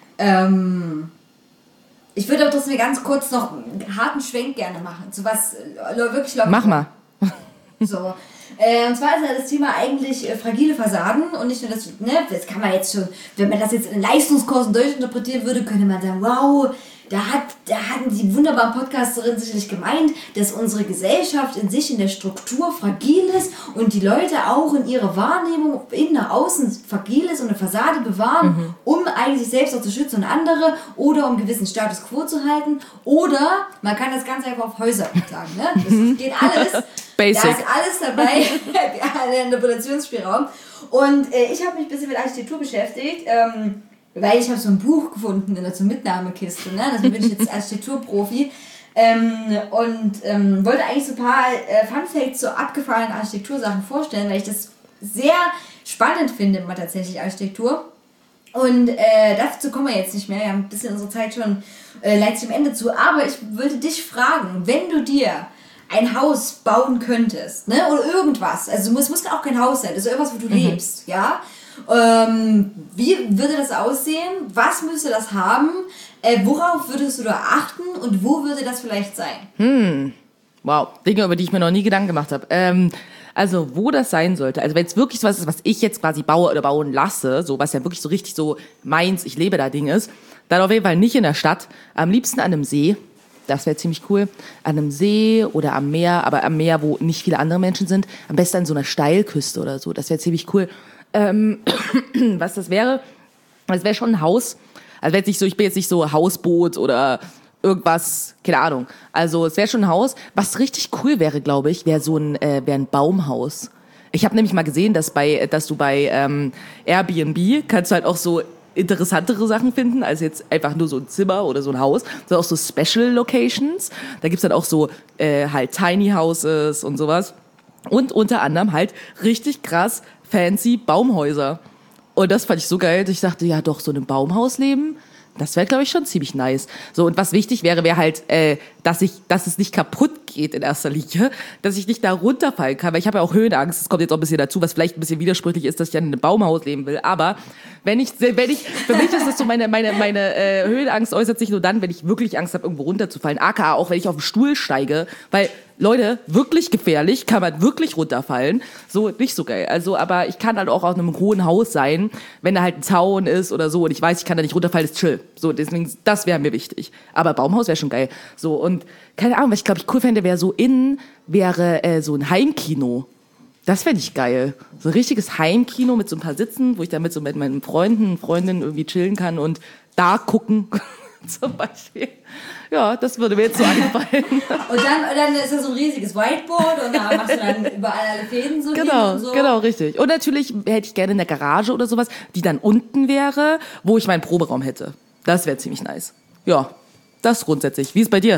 ähm, ich würde auch trotzdem ganz kurz noch einen harten Schwenk gerne machen, zu was äh, wirklich locker. Mach mal. So. Äh, und zwar ist ja das Thema eigentlich äh, fragile Fassaden und nicht nur das, ne, das kann man jetzt schon, wenn man das jetzt in Leistungskursen durchinterpretieren würde, könnte man sagen, wow, da, hat, da hatten die wunderbaren Podcasterinnen sicherlich gemeint, dass unsere Gesellschaft in sich in der Struktur fragil ist und die Leute auch in ihrer Wahrnehmung innen nach außen fragil ist und eine Fassade bewahren, mhm. um eigentlich sich selbst auch zu schützen und andere oder um einen gewissen Status quo zu halten oder man kann das ganz einfach auf Häuser sagen, ne? Das geht alles. Basic. Da ist alles dabei, der Interpretationsspielraum. Und äh, ich habe mich ein bisschen mit Architektur beschäftigt, ähm, weil ich habe so ein Buch gefunden in der so Mitnahmekiste, ne? Deswegen bin ich jetzt Architekturprofi ähm, und ähm, wollte eigentlich so ein paar äh, Funfacts, so abgefahrene Architektursachen vorstellen, weil ich das sehr spannend finde, immer tatsächlich Architektur. Und äh, dazu kommen wir jetzt nicht mehr, wir haben ein bisschen unsere Zeit schon äh, leicht zum Ende zu, aber ich würde dich fragen, wenn du dir ein Haus bauen könntest, ne, oder irgendwas, also es muss auch kein Haus sein, das ist irgendwas, wo du mhm. lebst, ja, ähm, wie würde das aussehen, was müsste das haben, äh, worauf würdest du da achten und wo würde das vielleicht sein? Hm, wow, Dinge, über die ich mir noch nie Gedanken gemacht habe. Ähm, also, wo das sein sollte, also wenn es wirklich so was ist, was ich jetzt quasi baue oder bauen lasse, so was ja wirklich so richtig so meins, ich lebe da Ding ist, dann auf jeden Fall nicht in der Stadt, am liebsten an einem See. Das wäre ziemlich cool. An einem See oder am Meer, aber am Meer, wo nicht viele andere Menschen sind. Am besten an so einer Steilküste oder so. Das wäre ziemlich cool. Ähm, was das wäre, das wäre schon ein Haus. Also jetzt nicht so, ich bin jetzt nicht so Hausboot oder irgendwas, keine Ahnung. Also es wäre schon ein Haus. Was richtig cool wäre, glaube ich, wäre so ein, äh, wäre ein Baumhaus. Ich habe nämlich mal gesehen, dass bei, dass du bei ähm, Airbnb kannst du halt auch so interessantere Sachen finden, als jetzt einfach nur so ein Zimmer oder so ein Haus, sondern auch so Special Locations. Da gibt's dann auch so äh, halt Tiny Houses und sowas. Und unter anderem halt richtig krass fancy Baumhäuser. Und das fand ich so geil, dass ich dachte, ja doch, so in einem Baumhaus leben, das wäre, glaube ich, schon ziemlich nice. So, und was wichtig wäre, wäre halt, äh, dass ich, dass es nicht kaputt geht in erster Linie, dass ich nicht da runterfallen kann, weil ich habe ja auch Höhenangst, das kommt jetzt auch ein bisschen dazu, was vielleicht ein bisschen widersprüchlich ist, dass ich ja in einem Baumhaus leben will, aber wenn ich, wenn ich, für mich ist das so, meine, meine, meine äh, Höhenangst äußert sich nur dann, wenn ich wirklich Angst habe, irgendwo runterzufallen, aka auch, wenn ich auf den Stuhl steige, weil Leute, wirklich gefährlich, kann man wirklich runterfallen. So, nicht so geil. Also, aber ich kann halt auch auf einem hohen Haus sein, wenn da halt ein Zaun ist oder so und ich weiß, ich kann da nicht runterfallen, ist chill. So, deswegen, das wäre mir wichtig. Aber Baumhaus wäre schon geil. So, und keine Ahnung, was ich glaube ich cool fände, wäre so innen, wäre äh, so ein Heimkino. Das fände ich geil. So ein richtiges Heimkino mit so ein paar Sitzen, wo ich dann mit so mit meinen Freunden, Freundinnen irgendwie chillen kann und da gucken, zum Beispiel. Ja, das würde mir jetzt so einfallen. Und dann, und dann ist da so ein riesiges Whiteboard und da machst du dann überall alle Fäden so genau, hin und so. Genau, richtig. Und natürlich hätte ich gerne eine Garage oder sowas, die dann unten wäre, wo ich meinen Proberaum hätte. Das wäre ziemlich nice. Ja, das grundsätzlich. Wie ist es bei dir?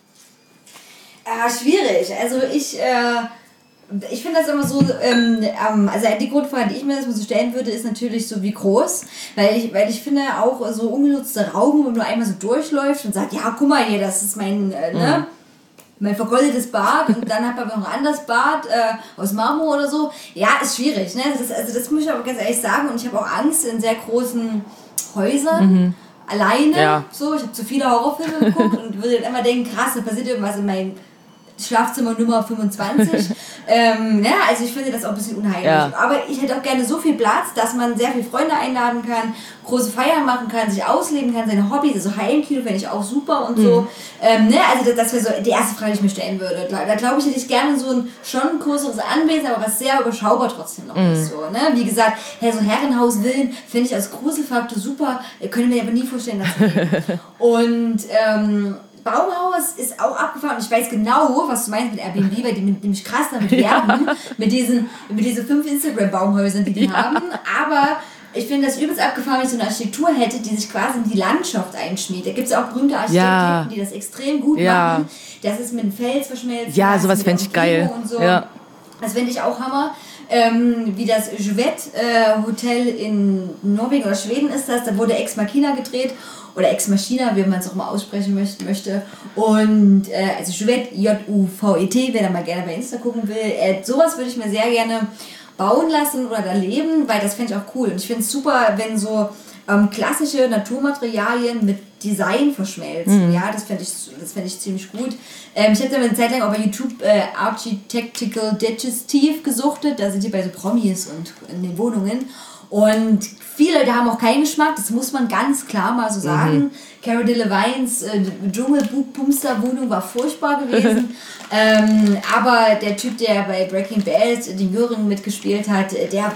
Äh, schwierig. Also ich... Äh Ich finde das immer so, ähm, also die Grundfrage, die ich mir das mal so stellen würde, ist natürlich so, wie groß, weil ich, weil ich finde auch so ungenutzte Raum, wo man nur einmal so durchläuft und sagt, ja, guck mal hier, das ist mein, äh, ne, mhm. mein vergoldetes Bad und dann hat man noch ein anderes Bad äh, aus Marmor oder so. Ja, ist schwierig, ne, das ist, also das muss ich aber ganz ehrlich sagen und ich habe auch Angst in sehr großen Häusern. Mhm. Alleine, ja. so, ich habe zu viele Horrorfilme geguckt und würde dann immer denken, krass, da passiert irgendwas in meinem Schlafzimmer Nummer fünfundzwanzig. ähm, ja, also ich finde das auch ein bisschen unheimlich. Ja. Aber ich hätte auch gerne so viel Platz, dass man sehr viele Freunde einladen kann, große Feiern machen kann, sich ausleben kann, seine Hobbys, also Heimkino finde ich auch super und mhm. so. Ähm, ne, also das, das wäre so die erste Frage, die ich mir stellen würde. Da, da glaube ich, hätte ich gerne so ein schon ein größeres Anwesen, aber was sehr überschaubar trotzdem noch mhm. ist. So, ne? Wie gesagt, ja, so ein Herrenhaus Villen finde ich als Gruselfaktor super, können wir mir aber nie vorstellen, dass wir Und ähm, Baumhaus ist auch abgefahren und ich weiß genau, was du meinst mit Airbnb, weil die mit, nämlich krass damit werben, ja. mit diesen mit diesen fünf Instagram-Baumhäusern, die die ja. haben. Aber ich finde das übelst abgefahren, wenn ich so eine Architektur hätte, die sich quasi in die Landschaft einschmiegt. Da gibt es auch berühmte Architekten, ja. die das extrem gut ja. machen. Das ist mit dem Fels verschmelzt. Ja, sowas fände ich geil. Und so. Ja. Das fände ich auch Hammer. Ähm, wie das Juvet äh, Hotel in Norwegen oder Schweden ist das, da wurde Ex Machina gedreht. Oder Ex Machina, wie man es auch mal aussprechen möchte. Und äh, also Juvet, J U V E T, wer da mal gerne bei Insta gucken will. Äh, sowas würde ich mir sehr gerne bauen lassen oder da leben, weil das fände ich auch cool. Und ich finde es super, wenn so ähm, klassische Naturmaterialien mit Design verschmelzen. Mhm. Ja, das fände ich, das fänd ich ziemlich gut. Ähm, ich habe da eine Zeit lang auch bei YouTube äh, Architectical Digestive gesuchtet. Da sind die bei so Promis und in den Wohnungen. Und viele Leute haben auch keinen Geschmack, das muss man ganz klar mal so sagen. Mhm. Cara Delevingnes äh, Dschungelbumster-Wohnung war furchtbar gewesen. ähm, aber der Typ, der bei Breaking Bad den Jürgen mitgespielt hat, der,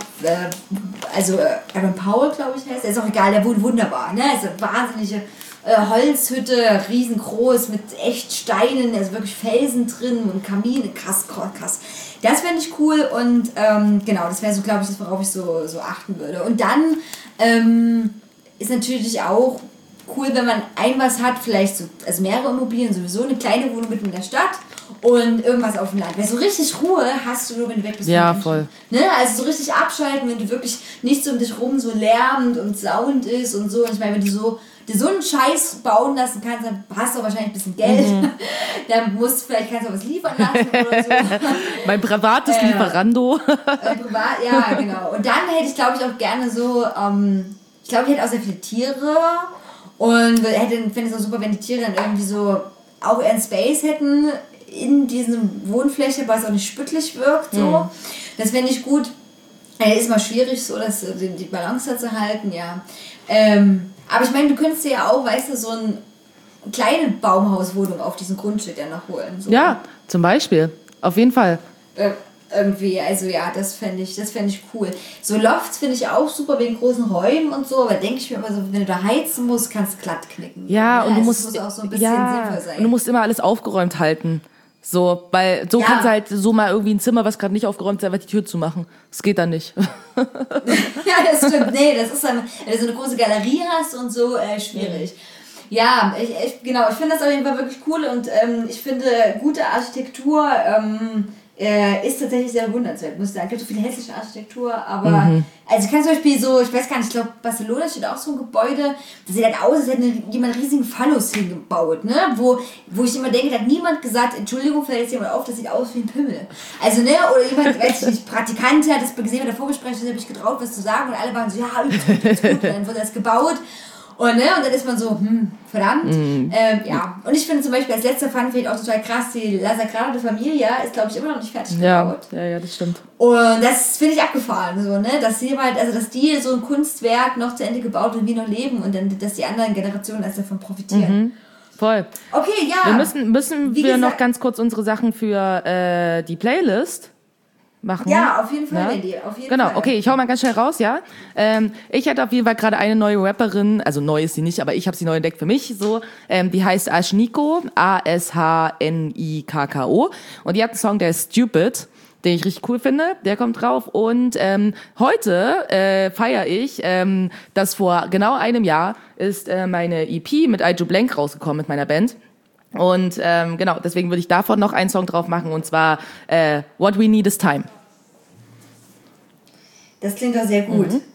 äh, also äh, Aaron Paul, glaube ich, heißt, der ist auch egal, der wohnt wunderbar. Ne? Also wahnsinnige äh, Holzhütte, riesengroß, mit echt Steinen, also wirklich Felsen drin und Kamine, krass, krass. Das fände ich cool und ähm, genau, das wäre so, glaube ich, das, worauf ich so, so achten würde. Und dann ähm, ist natürlich auch cool, wenn man ein was hat, vielleicht so, also mehrere Immobilien, sowieso eine kleine Wohnung mitten in der Stadt und irgendwas auf dem Land. Weil so richtig Ruhe hast du nur, wenn du weg bist. Ja, voll. Ne? Also so richtig abschalten, wenn du wirklich nichts um dich rum so lärmend und sound ist und so. Und ich meine, wenn du so dir so einen Scheiß bauen lassen kannst, dann hast du wahrscheinlich ein bisschen Geld. Mhm. Dann musst du vielleicht kannst du was liefern lassen oder so. Mein privates äh, Lieferando. Äh, privat, ja, genau. Und dann hätte ich, glaube ich, auch gerne so, ähm, ich glaube, ich hätte auch sehr viele Tiere und hätte, finde es auch super, wenn die Tiere dann irgendwie so auch ihren Space hätten in diesem Wohnfläche, weil es auch nicht spüttlich wirkt. So. Mhm. Das fände ich gut. Ja, ist mal schwierig, so dass die Balance zu halten, ja. Ähm, aber ich meine, du könntest dir ja auch, weißt du, so eine kleine Baumhauswohnung auf diesem Grundstück ja noch holen. So. Ja, zum Beispiel. Auf jeden Fall. Äh, irgendwie, also ja, das fände ich, das fände ich cool. So Lofts finde ich auch super wegen großen Räumen und so, aber denke ich mir immer so, wenn du da heizen musst, kannst du glatt knicken. Ja, ja, und du also musst muss auch so ein bisschen ja, sinnvoll sein. Und du musst immer alles aufgeräumt halten. So, weil so Ja. kannst du halt so mal irgendwie ein Zimmer, was gerade nicht aufgeräumt ist, einfach die Tür zumachen. Das geht dann nicht. Ja, das stimmt. Nee, das ist dann, wenn du so eine große Galerie hast und so, äh, schwierig. Ja, ich, ich, genau, ich finde das auf jeden Fall wirklich cool und ähm, ich finde, gute Architektur ähm, äh, ist tatsächlich sehr bewundernswert, muss ich sagen. Es gibt so viel hässliche Architektur, aber Mhm. also ich kann zum Beispiel so, ich weiß gar nicht, ich glaube, Barcelona steht auch so ein Gebäude, das sieht halt aus, als hätte jemand einen riesigen Phallus hingebaut, ne? Wo, wo ich immer denke, da hat niemand gesagt, Entschuldigung, fällt jetzt jemand auf, das sieht aus wie ein Pimmel. Also, ne, oder jemand, weiß ich nicht, Praktikant hat das gesehen bei der Vorbesprechung, habe ich getraut, was zu sagen und alle waren so, ja, übelst gut, übelst gut, und dann wurde das gebaut. Und, ne, und dann ist man so, hm, verdammt. Mhm. Ähm, ja, und ich finde zum Beispiel als letzter Fun Fact auch total krass, die La Sagrada Familia ist, glaube ich, immer noch nicht fertig Ja, gebaut. ja, ja, das stimmt. Und das finde ich abgefahren, so, ne, dass jemand, also dass die so ein Kunstwerk noch zu Ende gebaut und wir noch leben und dann, dass die anderen Generationen erst davon profitieren. Mhm. Voll. Okay, ja. Wir müssen, müssen Wie wir gesagt- noch ganz kurz unsere Sachen für äh, die Playlist machen. Ja, auf jeden Fall, Ja? Wendy, auf jeden Genau, Fall. okay, ich hau mal ganz schnell raus, ja. Ähm, ich hatte auf jeden Fall gerade eine neue Rapperin, also neu ist sie nicht, aber ich habe sie neu entdeckt für mich, so. Ähm, die heißt Ashniko, A S H N I K K O. Und die hat einen Song, der ist Stupid, den ich richtig cool finde, der kommt drauf. Und ähm, heute äh, feiere ich, ähm, dass vor genau einem Jahr ist äh, meine E P mit Aiju Blank rausgekommen mit meiner Band. Und ähm, genau, deswegen würde ich davon noch einen Song drauf machen, und zwar äh, What We Need Is Time. Das klingt doch sehr gut. Mhm.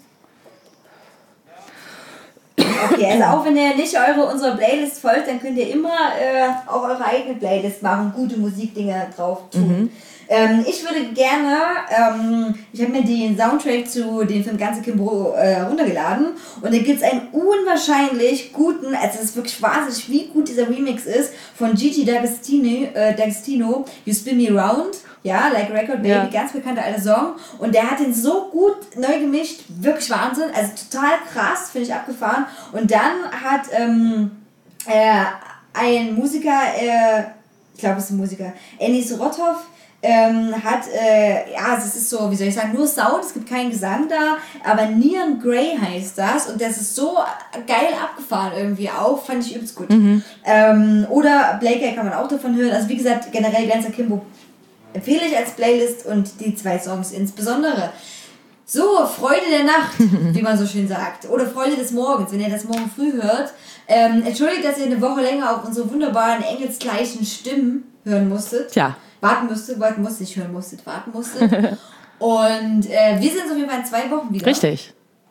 Okay, also auch wenn ihr nicht eure unsere Playlist folgt, dann könnt ihr immer äh, auch eure eigene Playlist machen, gute Musikdinge drauf tun. Mhm. Ähm, ich würde gerne, ähm, ich habe mir den Soundtrack zu dem Film Ganze Kimbo äh, runtergeladen und da gibt es einen unwahrscheinlich guten, also es ist wirklich wahnsinnig, wie gut dieser Remix ist, von Gigi D'Agostino, äh, D'Agostino, You Spin Me Round. Ja, Like Record Baby, Ja. ganz bekannter alter Song. Und der hat den so gut neu gemischt, wirklich Wahnsinn. Also total krass, finde ich abgefahren. Und dann hat ähm, äh, ein Musiker, äh, ich glaube es ist ein Musiker, Enis Rothoff, ähm, hat, äh, ja, es ist so, wie soll ich sagen, nur Sound, es gibt keinen Gesang da, aber Neon Grey heißt das und das ist so geil abgefahren irgendwie auch, fand ich übelst gut. Mhm. Ähm, oder Blake kann man auch davon hören, also wie gesagt, generell Ganzer Kimbo empfehle ich als Playlist und die zwei Songs insbesondere. So, Freude der Nacht, wie man so schön sagt. Oder Freude des Morgens, wenn ihr das morgen früh hört. Ähm, entschuldigt, dass ihr eine Woche länger auf unsere wunderbaren, engelsgleichen Stimmen hören musstet. Tja. Warten musstet, warten musstet, nicht hören musstet, warten musstet. Und äh, wir sind auf jeden Fall in zwei Wochen wieder. Richtig.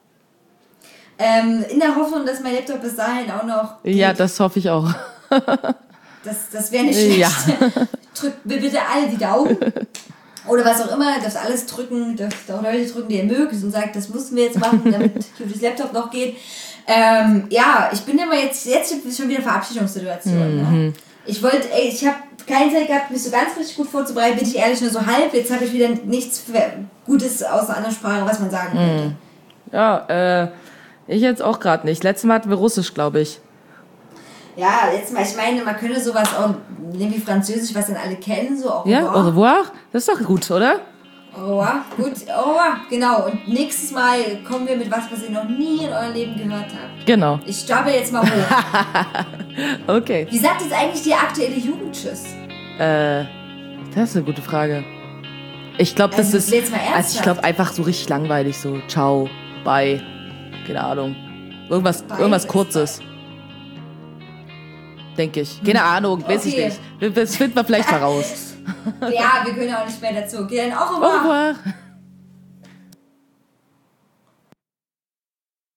Ähm, in der Hoffnung, dass mein Laptop bis dahin auch noch geht. Ja, das hoffe ich auch. Das, das wäre nicht schlecht. Ja. Drückt mir bitte alle die Daumen. Oder was auch immer, dürft alles drücken, dürft auch Leute drücken, die ihr mögt und sagt, das mussten wir jetzt machen, damit Cuties Laptop noch geht. Ähm, ja, ich bin immer jetzt, jetzt ist schon wieder Verabschiedungssituation. Mhm. Ne? Ich wollte, ey, ich habe keine Zeit gehabt, mich so ganz richtig gut vorzubereiten, bin ich ehrlich, nur so halb. Jetzt habe ich wieder nichts Gutes aus einer anderen Sprache, was man sagen könnte. Mhm. Ja, äh, ich jetzt auch gerade nicht. Letztes Mal hatten wir Russisch, glaube ich. Ja, jetzt mal, ich meine, man könnte sowas auch nehmen wie Französisch, was dann alle kennen, so au Ja, revoir. au revoir. Das ist doch gut, oder? Au revoir, gut, au revoir, genau. Und nächstes Mal kommen wir mit was, was ihr noch nie in eurem Leben gehört habt. Genau. Ich stapel jetzt mal hoch. Okay. Wie sagt jetzt eigentlich die aktuelle Jugend Tschüss? Äh, das ist eine gute Frage. Ich glaube, das Also, ist, jetzt mal ernsthaft. also ich glaube einfach so richtig langweilig, so ciao, bye, keine Ahnung. Irgendwas, Bye irgendwas ist Kurzes. Denke ich. Keine Ahnung, weiß ich Okay. nicht. Das finden wir vielleicht mal raus. Ja, wir können auch nicht mehr dazu. Okay, dann au Au revoir. revoir.